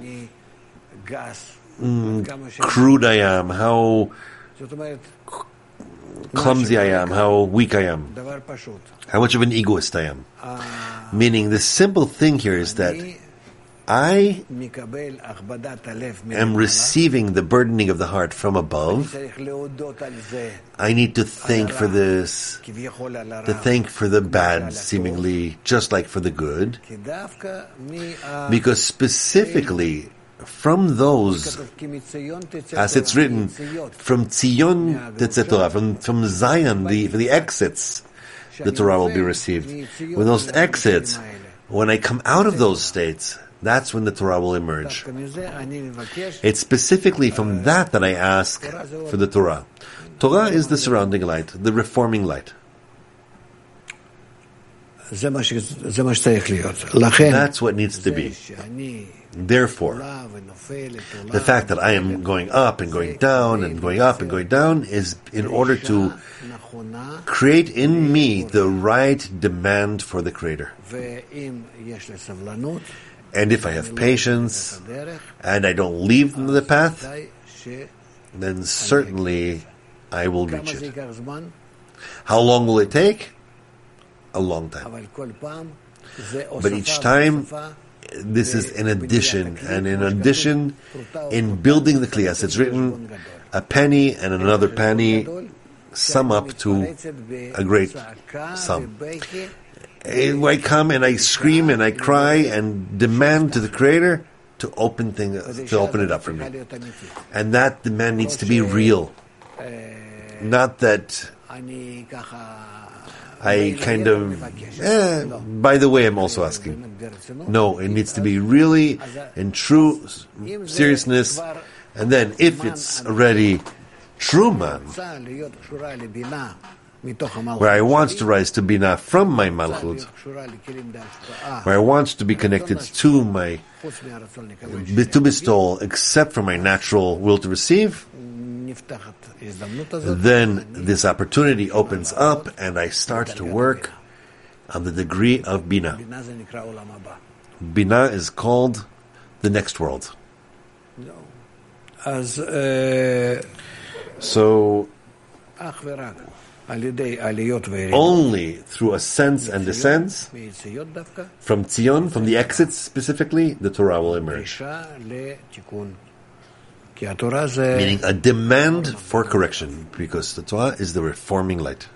mm, crude I am, how clumsy I am, how weak I am, how much of an egoist I am. Meaning, the simple thing here is that I am receiving the burdening of the heart from above. I need to thank for this, to thank for the bad, seemingly, just like for the good. Because specifically, from those, as it's written, from Tzion Tetzetorah, from, from Zion, the, for the exits, the Torah will be received. When those exits, when I come out of those states, that's when the Torah will emerge. It's specifically from that that I ask for the Torah. Torah is the surrounding light, the reforming light. That's what needs to be. Therefore, the fact that I am going up and going down and going up and going down is in order to create in me the right demand for the Creator. And if I have patience and I don't leave the path, then certainly I will reach it. How long will it take? A long time. But each time, this is an addition, and in addition, in building the kliyas, it's written, a penny and another penny sum up to a great sum. I come and I scream and I cry and demand to the Creator to open things, to open it up for me, and that demand needs to be real, not that I kind of, eh, by the way, I'm also asking. No, it needs to be really in true seriousness. And then if it's already true man, where I want to rise to Binah from my Malchut, where I want to be connected to my, to bestowal, except for my natural will to receive, then this opportunity opens up and I start to work on the degree of Binah. Binah is called the next world. So, only through ascents and descents, from Tzion, from the exits specifically, the Torah will emerge. Meaning a demand for correction, because the Torah is the reforming light.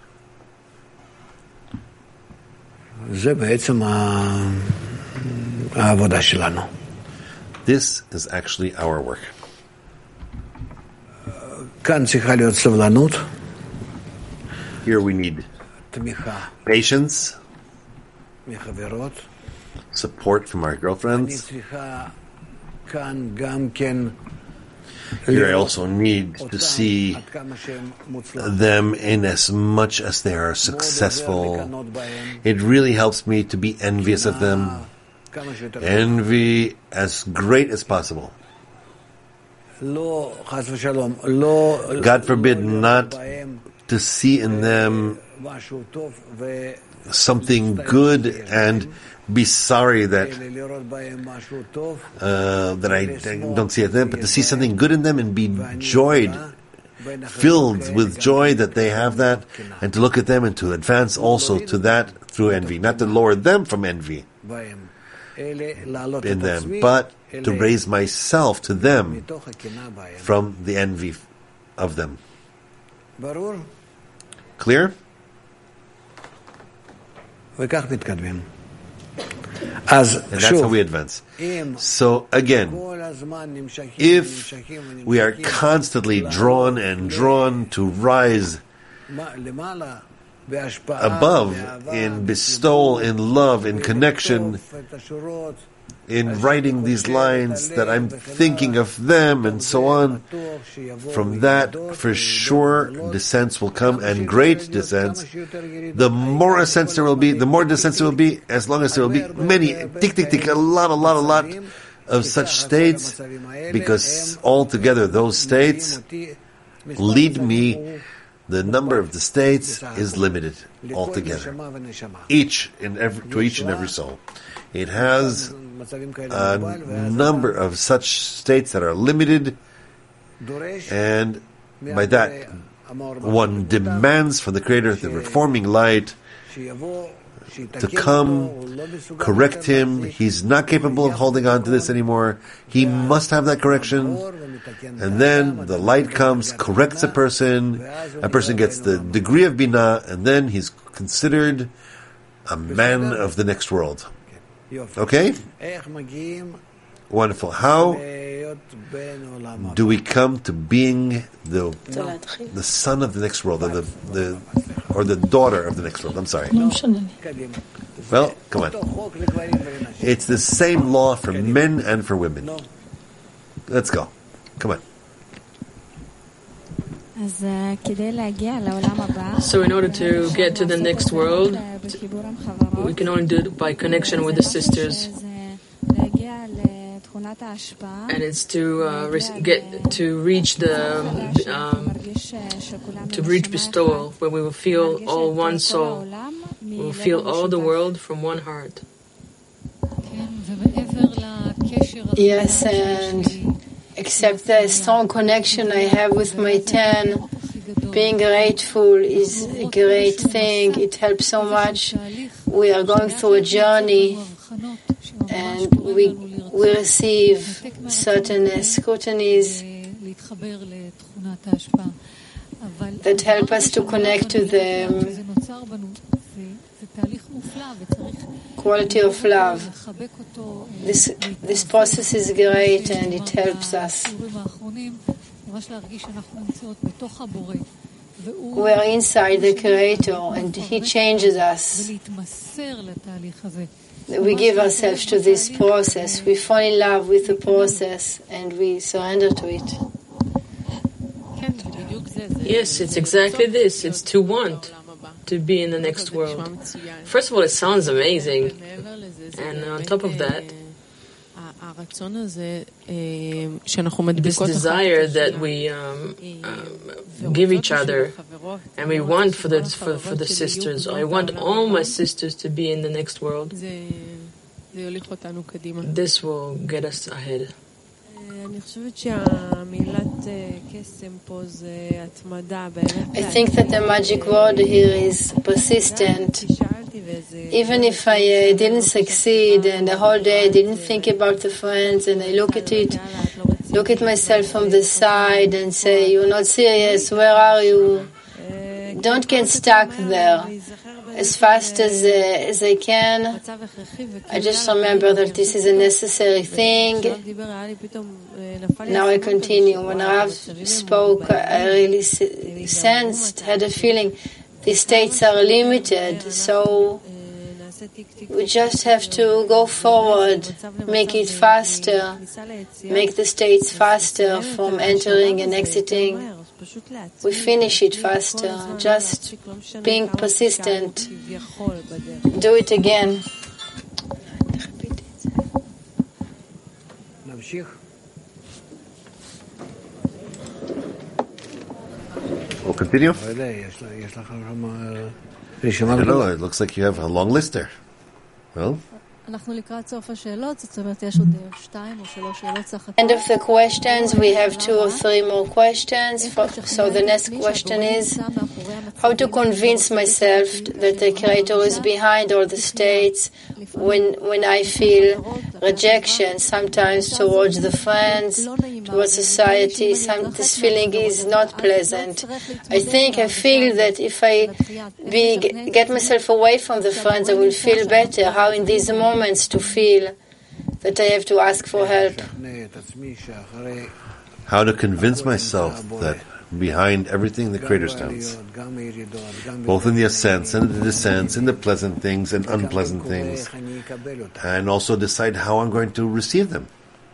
This is actually our work. Here we need patience, support from our girlfriends. Here I also need to see them in as much as they are successful. It really helps me to be envious of them. Envy as great as possible. God forbid not to see in them something good and be sorry that uh, that I don't see it them, but to see something good in them and be joyed, filled with joy that they have that, and to look at them and to advance also to that through envy, not to lower them from envy in them, but to raise myself to them from the envy of them. Clear? And that's how we advance. So again, if we are constantly drawn and drawn to rise above in bestowal, in love, in connection, in writing these lines that I'm thinking of them and so on, from that for sure descents will come, and great descents. The more ascents there will be, the more descents there will be, as long as there will be many, tick, tick, tick, a lot, a lot, a lot of such states, because altogether those states lead me. The number of the states is limited altogether. Each in every, to each and every soul. It has a number of such states that are limited, and by that one demands from the Creator, the reforming light, to come, correct him. He's not capable of holding on to this anymore. He must have that correction. And then the light comes, corrects a person. A person gets the degree of Binah, and then he's considered a man of the next world. Okay? Wonderful. How do we come to being the the son of the next world, or the, the or the daughter of the next world? I'm sorry. Well, come on. It's the same law for men and for women. Let's go. Come on. So in order to get to the next world, we can only do it by connection with the sisters. And it's to uh, re- get to reach the um, to reach bestowal, where we will feel all one soul. We will feel all the world from one heart. Yes, and except the strong connection I have with my ten, being grateful is a great thing. It helps so much. We are going through a journey, and we we receive certain scrutinies that help us to connect to the quality of love. This this process is great, and it helps us. We are inside the Creator, and He changes us. We give ourselves to this process. We fall in love with the process, and we surrender to it. Yes, it's exactly this. It's to want to be in the next world. First of all, it sounds amazing. And on top of that, this desire that we um, um, give each other, and we want for the for, for the sisters. I want all my sisters to be in the next world. This will get us ahead. I think that the magic word here is persistent. Even if I uh, didn't succeed and the whole day I didn't think about the friends, and I look at it, look at myself from the side and say, you're not serious, where are you? Don't get stuck there. As fast as, uh, as I can, I just remember that this is a necessary thing. Now I continue. When Rav spoke, I really sensed, had a feeling, these states are limited, so we just have to go forward, make it faster, make the states faster from entering and exiting. We finish it faster, just being persistent. Do it again. We'll continue. I don't know, it looks like you have a long list there. Well? End of the questions, we have two or three more questions. So the next question is, how to convince myself that the Creator is behind all the states when when I feel rejection, sometimes towards the friends, towards society. Some, this feeling is not pleasant. I think I feel that if I be, get myself away from the friends, I will feel better. How in these moments to feel that I have to ask for help. How to convince myself that behind everything the Creator stands, both in the ascents and the descents, in the pleasant things and unpleasant things, and also decide how I'm going to receive them.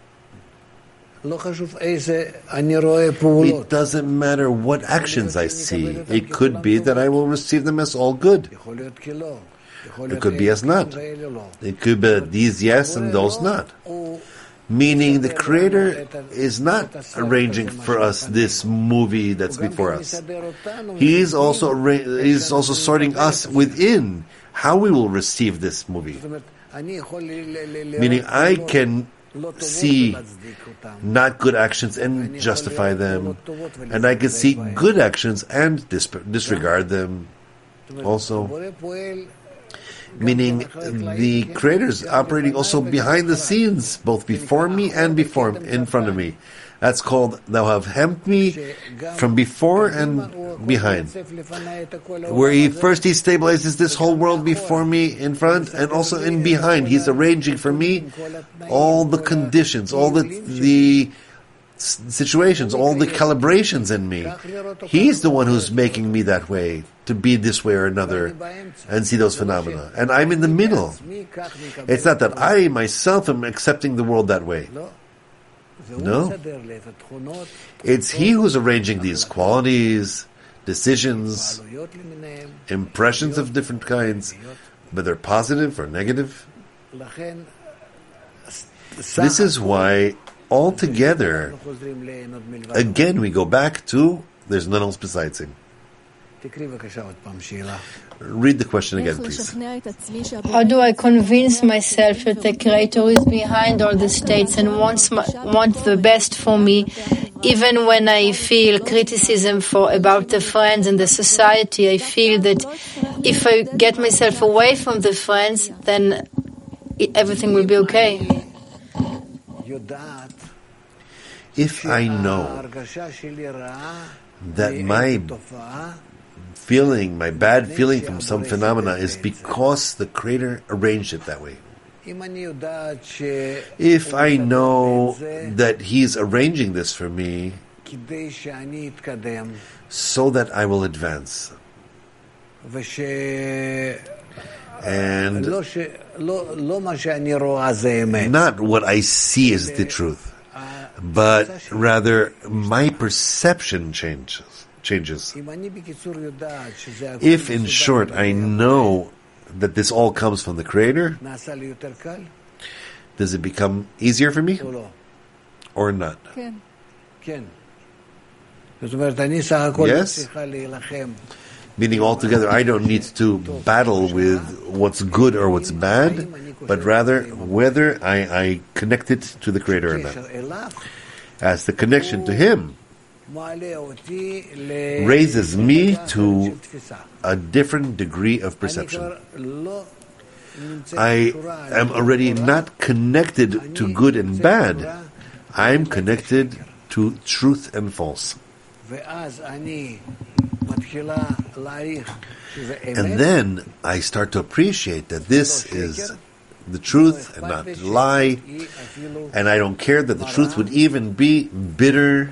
It doesn't matter what actions I see. It could be that I will receive them as all good. It could be as not. It could be these yes and those not. Meaning the Creator is not arranging for us this movie that's before us. He is also arra- He's also sorting us within how we will receive this movie. Meaning I can see not good actions and justify them, and I can see good actions and dis- disregard them also. Meaning the Creator is operating also behind the scenes, both before me and before in front of me. That's called thou have hemmed me from before and behind. Where he first he stabilizes this whole world before me in front and also in behind. He's arranging for me all the conditions, all the the situations, all the calibrations in me. He's the one who's making me that way, to be this way or another, and see those phenomena. And I'm in the middle. It's not that I myself am accepting the world that way. No. It's He who's arranging these qualities, decisions, impressions of different kinds, whether positive or negative. This is why altogether, again, we go back to there's none else besides Him. Read the question again, please. How do I convince myself that the Creator is behind all the states and wants my, wants the best for me, even when I feel criticism for about the friends and the society? I feel that if I get myself away from the friends, then it, everything will be okay. If I know that my feeling, my bad feeling from some phenomena is because the Creator arranged it that way. If I know that He's arranging this for me, so that I will advance. And not what I see is the truth, but rather my perception changes. changes. If, in short, I know that this all comes from the Creator, does it become easier for me or not? Yes? Meaning altogether, I don't need to battle with what's good or what's bad, but rather whether I, I connect it to the Creator or not. As the connection to Him raises me to a different degree of perception. I am already not connected to good and bad. I'm connected to truth and false. And then I start to appreciate that this is the truth and not the lie, and I don't care that the truth would even be bitter.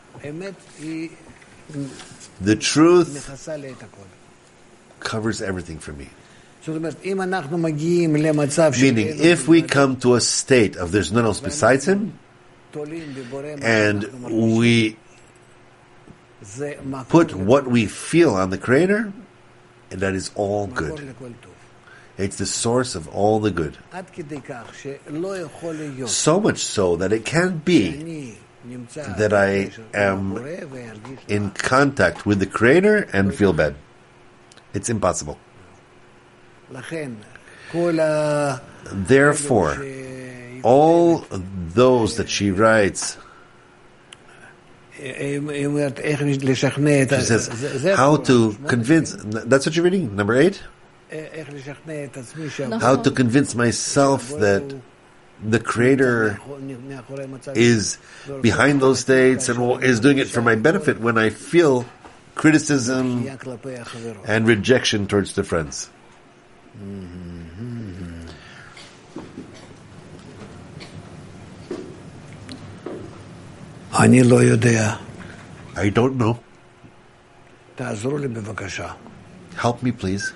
The truth covers everything for me. Meaning, if we come to a state of there's none else besides Him, and we put what we feel on the Creator, and that is all good. It's the source of all the good. So much so that it can't be that I am in contact with the Creator and feel bad. It's impossible. Therefore, all those that she writes, she says, how to convince, that's what you're reading, number eight? How to convince myself that the Creator is behind those states and is doing it for my benefit when I feel criticism and rejection towards the friends. I don't know. Help me, please.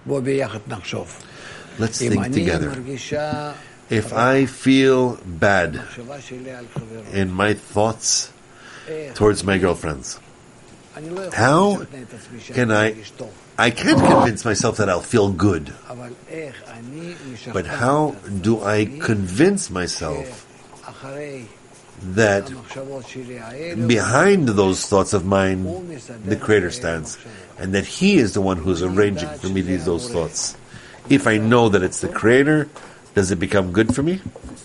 Let's think together. If I feel bad in my thoughts towards my girlfriends, how can I... I can't convince myself that I'll feel good. But how do I convince myself that behind those thoughts of mine, the Creator stands, and that He is the one who's arranging for me these those thoughts? If I know that it's the Creator, does it become good for me?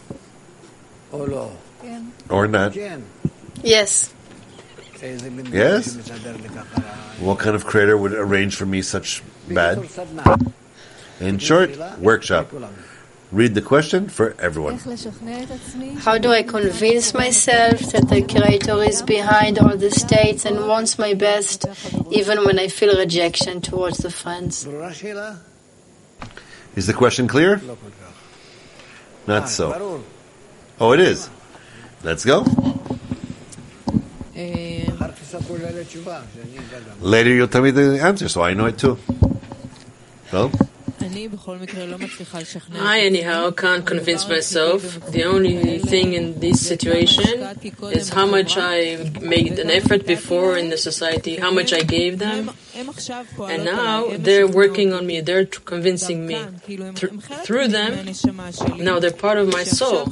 Or not? Yes. Yes? What kind of Creator would arrange for me such bad? In short, workshop. Read the question for everyone. How do I convince myself that the Creator is behind all the states and wants my best, even when I feel rejection towards the friends? Is the question clear? Not so. Oh, it is. Let's go. Later you'll tell me the answer, so I know it too. Well? I, anyhow, can't convince myself. The only thing in this situation is how much I made an effort before in the society, how much I gave them. And now they're working on me, they're convincing me. Th- through them, now they're part of my soul.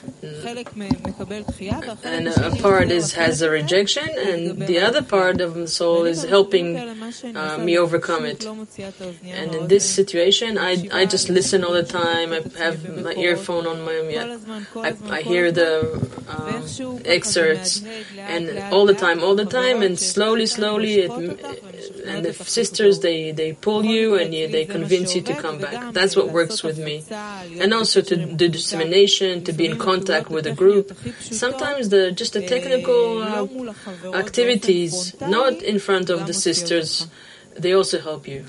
And a part is has a rejection, and the other part of the soul is helping uh, me overcome it. And in this situation, I I just listen all the time. I have my earphone on my yeah, I, I hear the um, excerpts, and all the time, all the time, and slowly, slowly, it, and the sisters they they pull you and you, they convince you to come back. That's what works with me, and also to the dissemination, to be in contact with a group. Sometimes the just the technical uh, activities, not in front of the sisters, they also help you.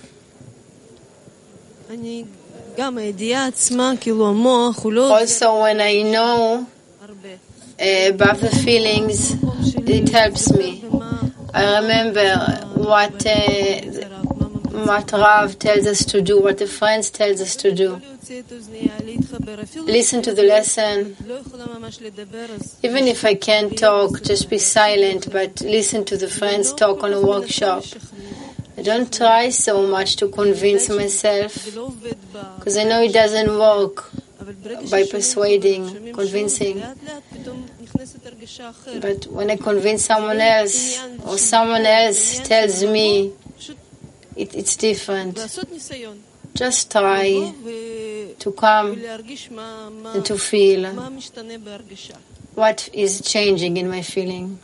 Also, when I know uh, about the feelings, it helps me. I remember what uh, what Rav tells us to do, what the friends tells us to do. Listen to the lesson. Even if I can't talk, just be silent, but listen to the friends talk on a workshop. I don't try so much to convince myself, because I know it doesn't work by persuading, convincing. But when I convince someone else, or someone else tells me, it, it's different. Just try to come and to feel what is changing in my feeling.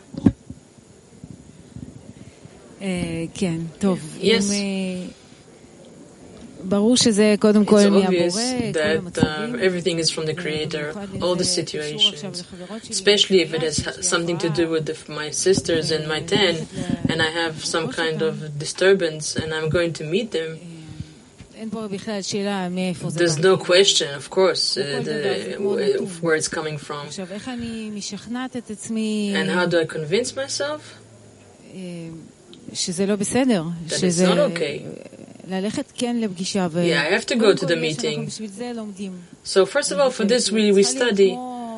Yes. It's obvious that uh, everything is from the Creator, all the situations, especially if it has something to do with the, my sisters and my ten, and I have some kind of disturbance and I'm going to meet them. There's no question, of course, uh, the, where it's coming from. And how do I convince myself? That it's not okay. Yeah, I have to go to the meeting. So first of all, for this we, we study.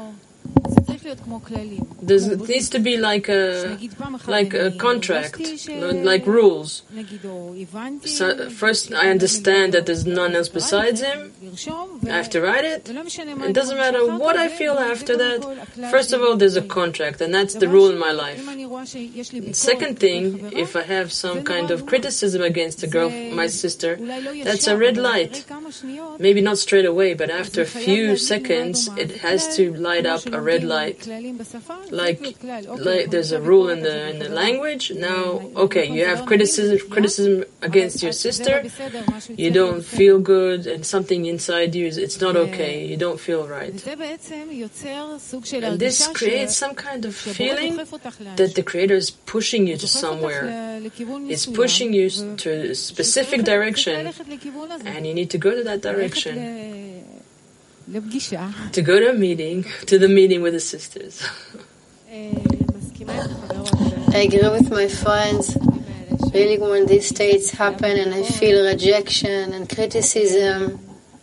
There's, it needs to be like a like a contract, like rules. So first, I understand that there's none else besides him. I have to write it. It doesn't matter what I feel after that. First of all, there's a contract, and that's the rule in my life. Second thing, if I have some kind of criticism against a girl, my sister, that's a red light. Maybe not straight away, but after a few seconds, it has to light up a red light. Like, like there's a rule in the in the language. Now, okay, you have criticism criticism against your sister. You don't feel good, and something inside you is it's not okay. You don't feel right. And this creates some kind of feeling that the Creator is pushing you to somewhere. It's pushing you to a specific direction, and you need to go to that direction. To go to a meeting, to the meeting with the sisters. I agree with my friends. Really, when these states happen and I feel rejection and criticism,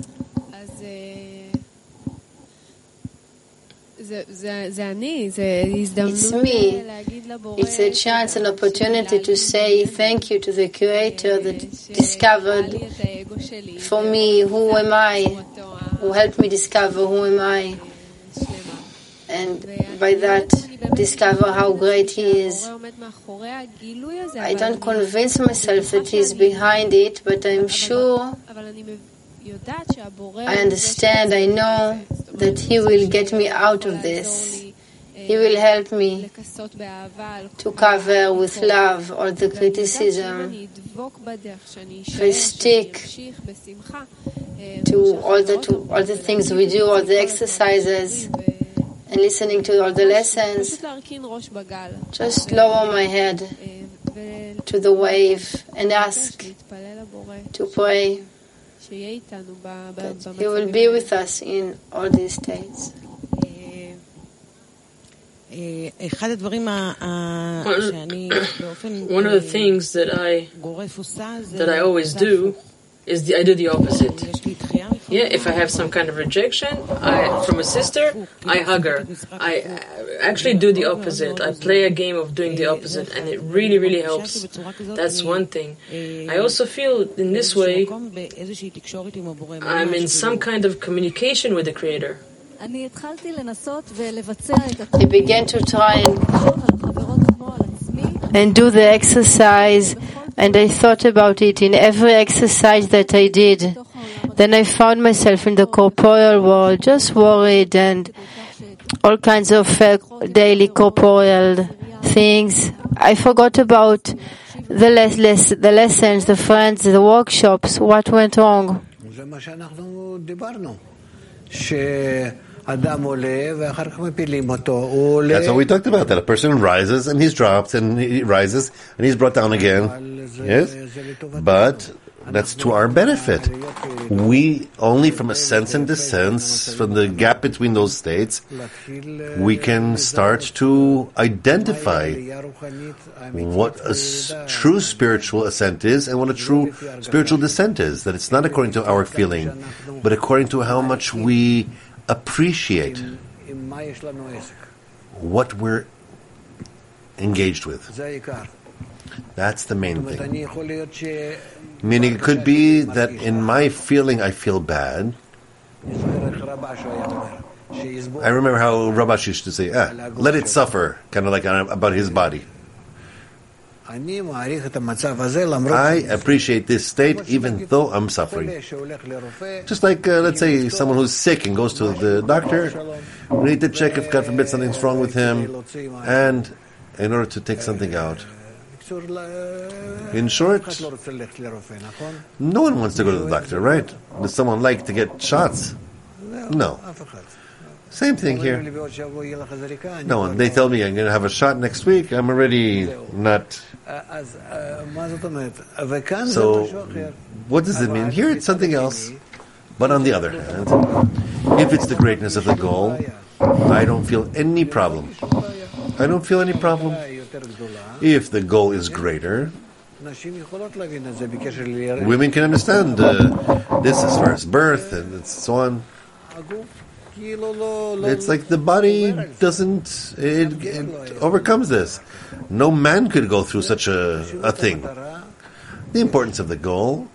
it's me. It's a chance, an opportunity to say thank you to the Creator that discovered for me who am I, who helped me discover who am I, and by that discover how great He is. I don't convince myself that He is behind it, but I'm sure, I understand, I know that He will get me out of this. He will help me to cover with love all the criticism, to stick to all the to all the things we do, all the exercises, and listening to all the lessons. Just lower my head to the wave and ask to pray that He will be with us in all these states. One, one of the things that I that I always do is the, I do the opposite. Yeah, if I have some kind of rejection I, from a sister, I hug her. I actually do the opposite. I play a game of doing the opposite, and it really, really helps. That's one thing. I also feel in this way I'm in some kind of communication with the Creator. I began to try and, and do the exercise, and I thought about it in every exercise that I did. Then I found myself in the corporeal world, just worried and all kinds of uh, daily corporeal things. I forgot about the, les- les- the lessons, the friends, the workshops. What went wrong? That's what we talked about, that a person rises and he's dropped and he rises and he's brought down again. Yes? But That's to our benefit. We, only from a sense and dissonance, from the gap between those states, we can start to identify what a s- true spiritual ascent is and what a true spiritual descent is. That it's not according to our feeling, but according to how much we appreciate what we're engaged with. That's the main thing. Meaning it could be that in my feeling I feel bad. I remember how Rabash used to say, ah, let it suffer, kind of like about his body. I appreciate this state even though I'm suffering. Just like, uh, let's say, someone who's sick and goes to the doctor. We need to check if, God forbid, something's wrong with him, and in order to take something out. In short, no one wants to go to the doctor, right? Does someone like to get shots? No. Same thing here. No one. They tell me I'm going to have a shot next week. I'm already not. So, what does it mean? Here it's something else. But on the other hand, if it's the greatness of the goal, I don't feel any problem. I don't feel any problem. If the goal is greater, women can understand uh, this as far as birth and so on. It's like the body doesn't, it, it overcomes this. No man could go through such a, a thing. The importance of the goal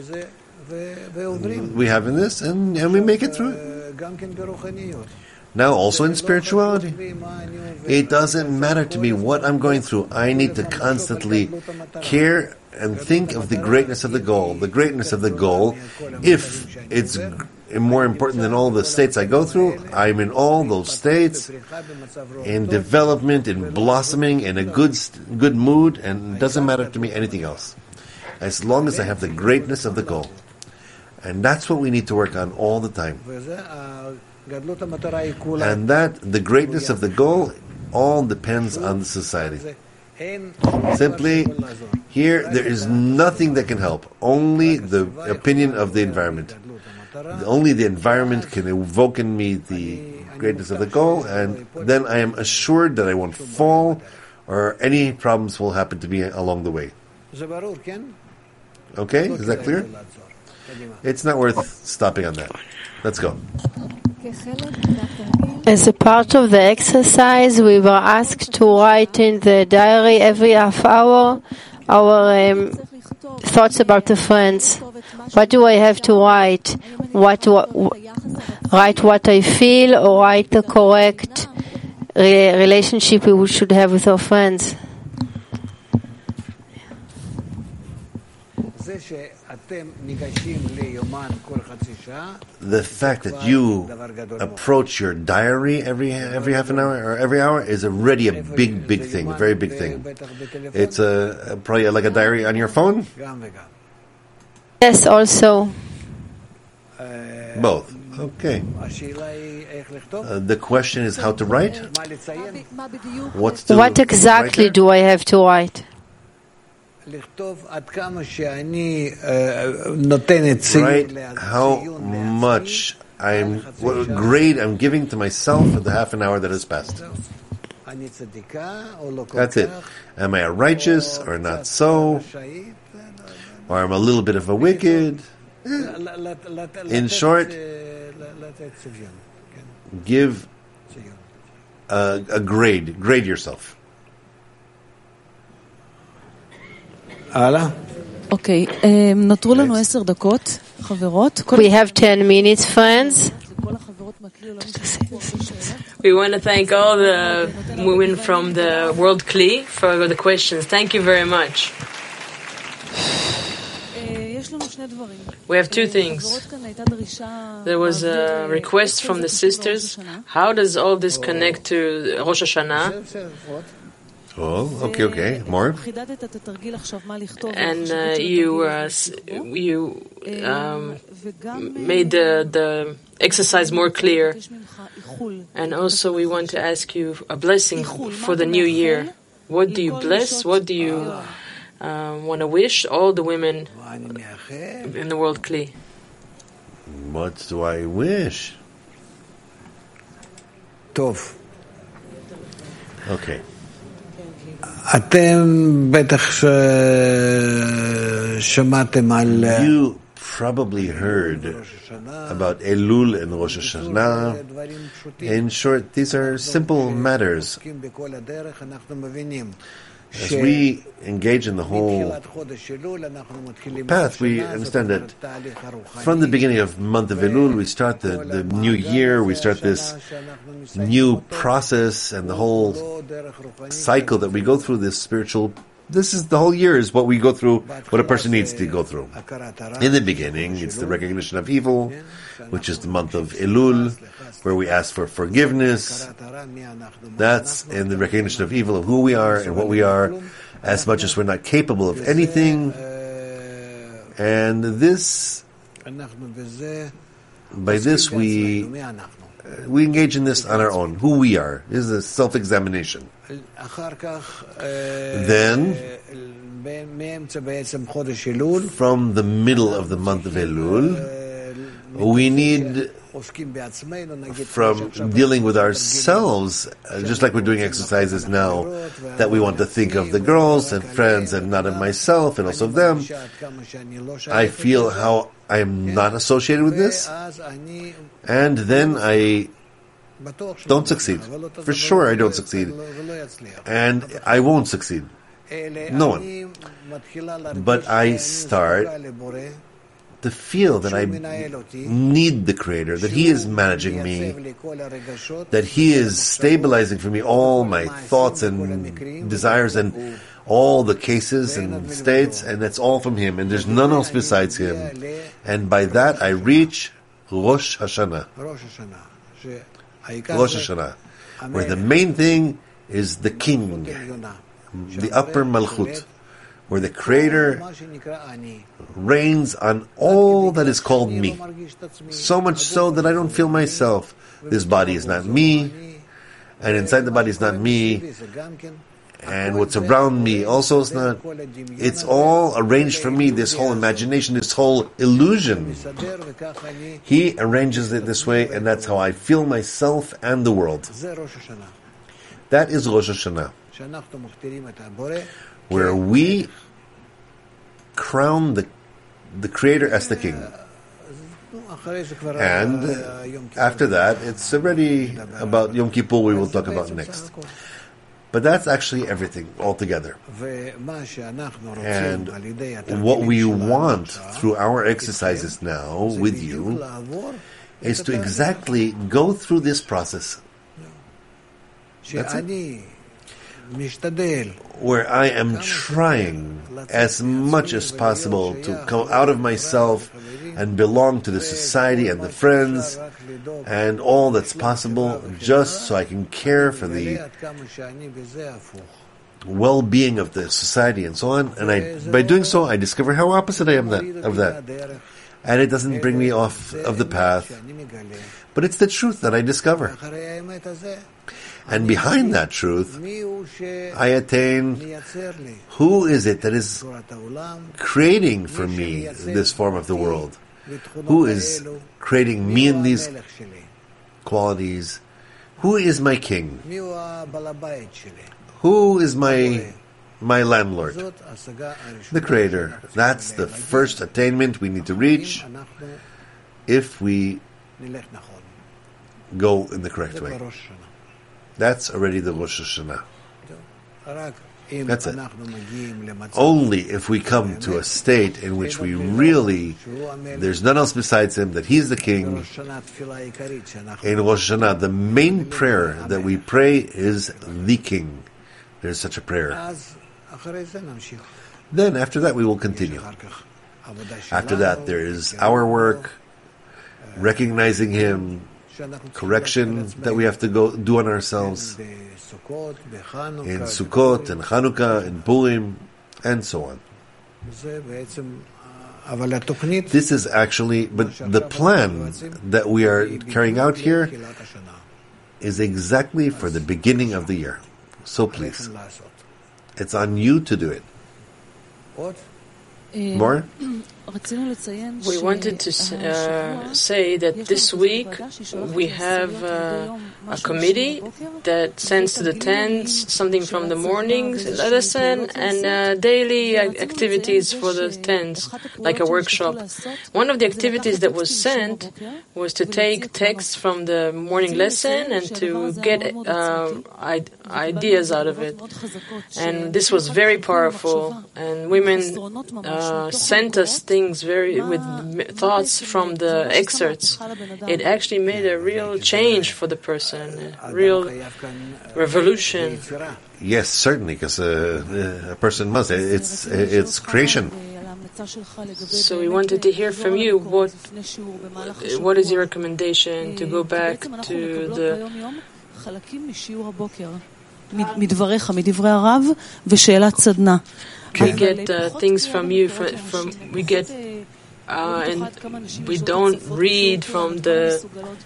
we have in this, and, and we make it through it. Now, also in spirituality, it doesn't matter to me what I'm going through. I need to constantly care and think of the greatness of the goal. The greatness of the goal, if it's more important than all the states I go through, I'm in all those states, in development, in blossoming, in a good good mood, and it doesn't matter to me anything else. As long as I have the greatness of the goal. And that's what we need to work on all the time. And that, the greatness of the goal, all depends on the society. Simply, here, there is nothing that can help. Only the opinion of the environment. Only the environment can evoke in me the greatness of the goal, and then I am assured that I won't fall, or any problems will happen to me along the way. Okay, is that clear? It's not worth stopping on that. Let's go. As a part of the exercise, we were asked to write in the diary every half hour our um, thoughts about the friends. What do I have to write? What, what write what I feel, or write the correct re- relationship we should have with our friends? The fact that you approach your diary every every half an hour or every hour is already a big, big thing, a very big thing. It's a, a probably like a diary on your phone? Yes, also. Both. Okay. Uh, the question is how to write? What's to What exactly write do I have to write? Write how much I'm, what grade I'm giving to myself for the half an hour that has passed. That's it. Am I a righteous or not so? Or I'm a little bit of a wicked? In short, give a, a grade. Grade yourself. אוקיי, נותרו לנו עשר דקות, חברות. We have ten minutes, friends. We want to thank all the women from the World Kli for the questions. Thank you very much. We have two things. There was a request from the sisters. How does all this connect to Rosh Hashanah? Oh, okay, okay. More? And uh, you uh, you um, made the, the exercise more clear. And also we want to ask you a blessing for the new year. What do you bless? What do you um, want to wish all the women in the world Kli? What do I wish? טוב. Okay. אתם בטח שמעתם על... You probably heard about Elul and Rosh Hashanah. In short, these are simple matters. As we engage in the whole path, we understand that from the beginning of month of Elul, we start the, the new year, we start this new process and the whole cycle that we go through, this spiritual, this is the whole year is what we go through, what a person needs to go through. In the beginning, it's the recognition of evil, which is the month of Elul, where we ask for forgiveness. That's in the recognition of evil, of who we are and what we are, as much as we're not capable of anything. And this, by this we we engage in this on our own, who we are. This is a self-examination. Then, from the middle of the month of Elul, we need, from dealing with ourselves, uh, just like we're doing exercises now, that we want to think of the girls and friends and not of myself and also of them. I feel how I am not associated with this, and then I don't succeed. For sure I don't succeed. And I won't succeed. No one. But I start to feel that I need the Creator, that He is managing me, that He is stabilizing for me all my thoughts and desires and all the cases and states, and that's all from Him, and there's none else besides Him. And by that I reach Rosh Hashanah. Rosh Hashanah, where the main thing is the King, the upper Malchut, where the Creator reigns on all that is called me. So much so that I don't feel myself. This body is not me, and inside the body is not me, and what's around me also is not. It's all arranged for me, this whole imagination, this whole illusion. He arranges it this way, and that's how I feel myself and the world. That is Rosh Hashanah, where we crown the the Creator as the King. And after that, it's already about Yom Kippur we will talk about next. But that's actually everything altogether. And what we want through our exercises now with you is to exactly go through this process. That's it. Where I am trying as much as possible to come out of myself and belong to the society and the friends and all that's possible, just so I can care for the well-being of the society and so on. And I, by doing so, I discover how opposite I am that, of that. And it doesn't bring me off of the path. But it's the truth that I discover. And behind that truth, I attain who is it that is creating for me this form of the world? Who is creating me in these qualities? Who is my king? Who is my my landlord? The Creator. That's the first attainment we need to reach if we go in the correct way. That's already the Rosh Hashanah. That's it. Only if we come to a state in which we really, there's none else besides Him, that He's the King. In Rosh Hashanah, the main prayer that we pray is the King. There's such a prayer. Then after that we will continue. After that there is our work, recognizing Him, correction that we have to go do on ourselves in Sukkot and Chanukah and Purim and so on. This is actually, but the plan that we are carrying out here is exactly for the beginning of the year. So please, it's on you to do it. More? We wanted to uh, say that this week we have uh, a committee that sends to the tents something from the morning lesson and uh, daily activities for the tents, like a workshop. One of the activities that was sent was to take texts from the morning lesson and to get uh, ideas out of it. And this was very powerful, and women uh, sent us things very with thoughts from the excerpts. It actually made a real change for the person, a real revolution. Yes, certainly, because uh, a person must. It's it's creation. So we wanted to hear from you. What what is your recommendation to go back to the מדבריך, מדברי הרב, ושאלת סדנה. We get uh, things from you. From, from we get, uh, and we don't read from the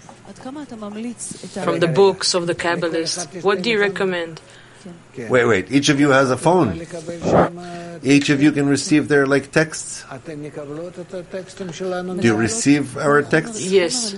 from the books of the Kabbalists. What do you recommend? Wait, wait. Each of you has a phone. Each of you can receive their like texts. Do you receive our texts? Yes.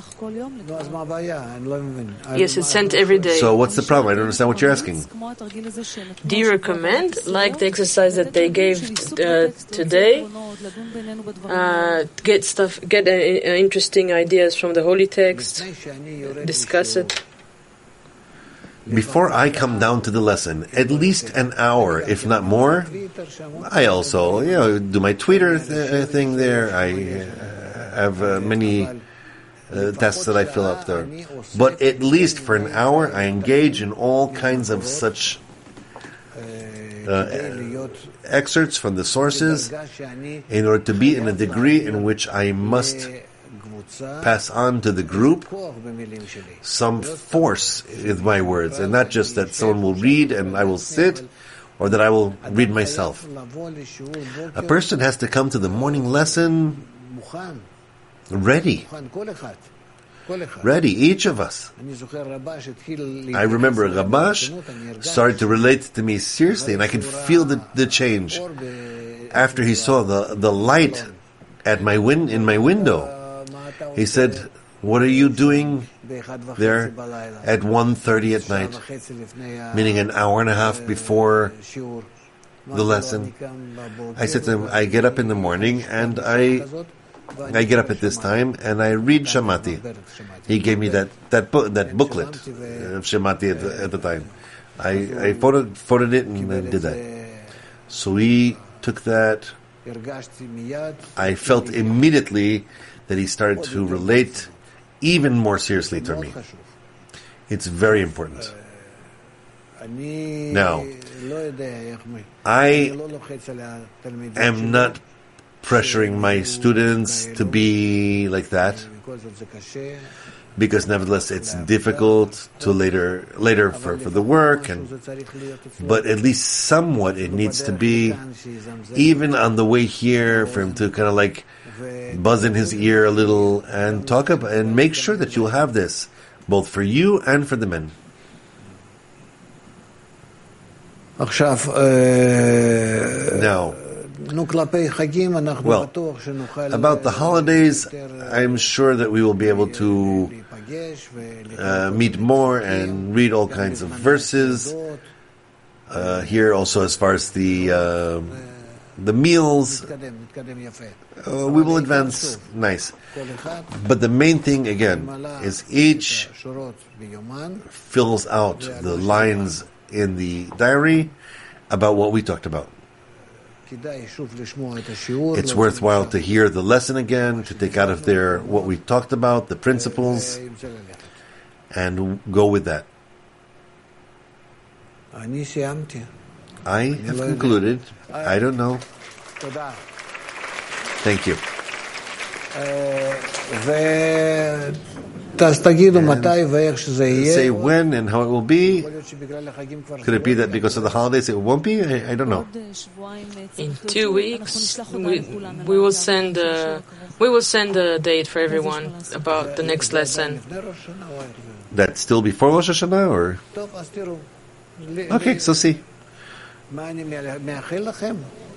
Yes, it's sent every day. So what's the problem? I don't understand what you're asking. Do you recommend, like the exercise that they gave uh, today, uh, get stuff, get uh, interesting ideas from the holy text, discuss it? Before I come down to the lesson, at least an hour, if not more, I also, you know, do my Twitter th- thing there. I uh, have uh, many uh, tasks that I fill up there. But at least for an hour, I engage in all kinds of such uh, excerpts from the sources in order to be in a degree in which I must pass on to the group some force with my words, and not just that someone will read and I will sit, or that I will read myself. A person has to come to the morning lesson ready. Ready, each of us. I remember Rabash started to relate to me seriously, and I could feel the, the change after he saw the, the light at my win in my window. He said, "What are you doing there at one thirty at night?" Meaning an hour and a half before the lesson. I said to him, "I get up in the morning and I I get up at this time and I read Shamati." He gave me that that book, that booklet of Shamati at the, at the time. I I photoed, photoed it and uh, did that. So he took that. I felt immediately that he started to relate even more seriously to me. It's very important. Now, I am not pressuring my students to be like that, because nevertheless it's difficult to later later for, for the work, and but at least somewhat it needs to be, even on the way here, for him to kind of like buzz in his ear a little and talk up and make sure that you'll have this both for you and for the men. Now, well, about the holidays, I'm sure that we will be able to uh, meet more and read all kinds of verses. Uh, here also, as far as the uh, the meals, uh, we will advance nice. But the main thing, again, is each fills out the lines in the diary about what we talked about. It's worthwhile to hear the lesson again, to take out of there what we talked about, the principles, and go with that. I have concluded. I don't know. Thank you. Say when and how it will be. Could it be that because of the holidays it won't be? I, I don't know. In two weeks, we, we will send a, we will send a date for everyone about the next lesson. That's still before Rosh Hashanah, or? Okay, so see.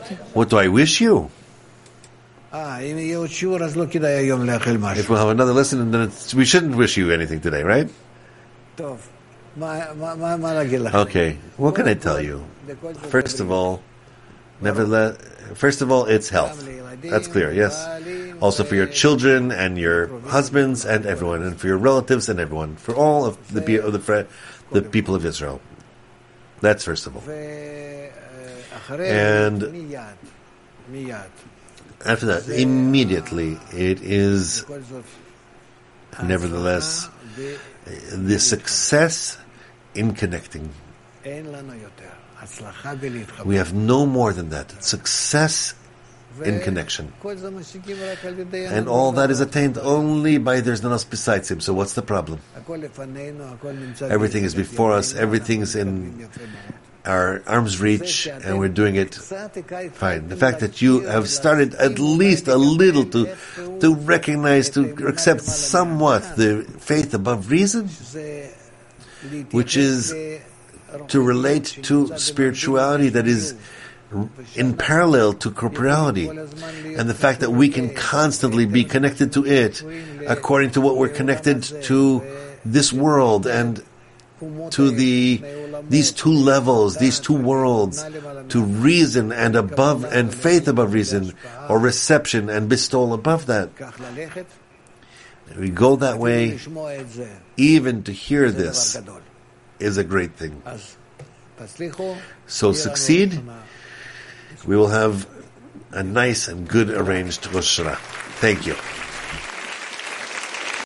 What do I wish you? אה, אם יהיה עוד שיעור, אז לא כדאי היום לאחל משהו. If we'll have another lesson, then it's, we shouldn't wish you anything today, right? טוב, מה- מה- מה מה להגיד לכם? Okay, what can I tell you? First of all, nevertheless, first of all, it's health. That's clear, yes. Also for your children and your husbands and everyone, and for your relatives and everyone, for all of the pe- of the, fr- the people of Israel. That's first of all. ואחרי And- מיד, מיד. After that, immediately, it is, כל זאת, nevertheless, ההצלחה the success in connecting. אין לנו יותר. הצלחה בלהתחבר. We have no more than that. Success in connection. כל זה משיגים רק על ידי And all that is attained only by there's none else besides Him. So what's the problem? הכל לפנינו, הכל נמצא Everything is before us, everything's in our arm's reach, and we're doing it fine. The fact that you have started at least a little to to recognize, to accept somewhat the faith above reason, which is to relate to spirituality that is in parallel to corporeality, and the fact that we can constantly be connected to it according to what we're connected to this world and to the these two levels, these two worlds, to reason and above and faith above reason, or reception and bestowal above that. We go that way. Even to hear this is a great thing. So succeed. We will have a nice and good arranged Rosh Hashanah. Thank you.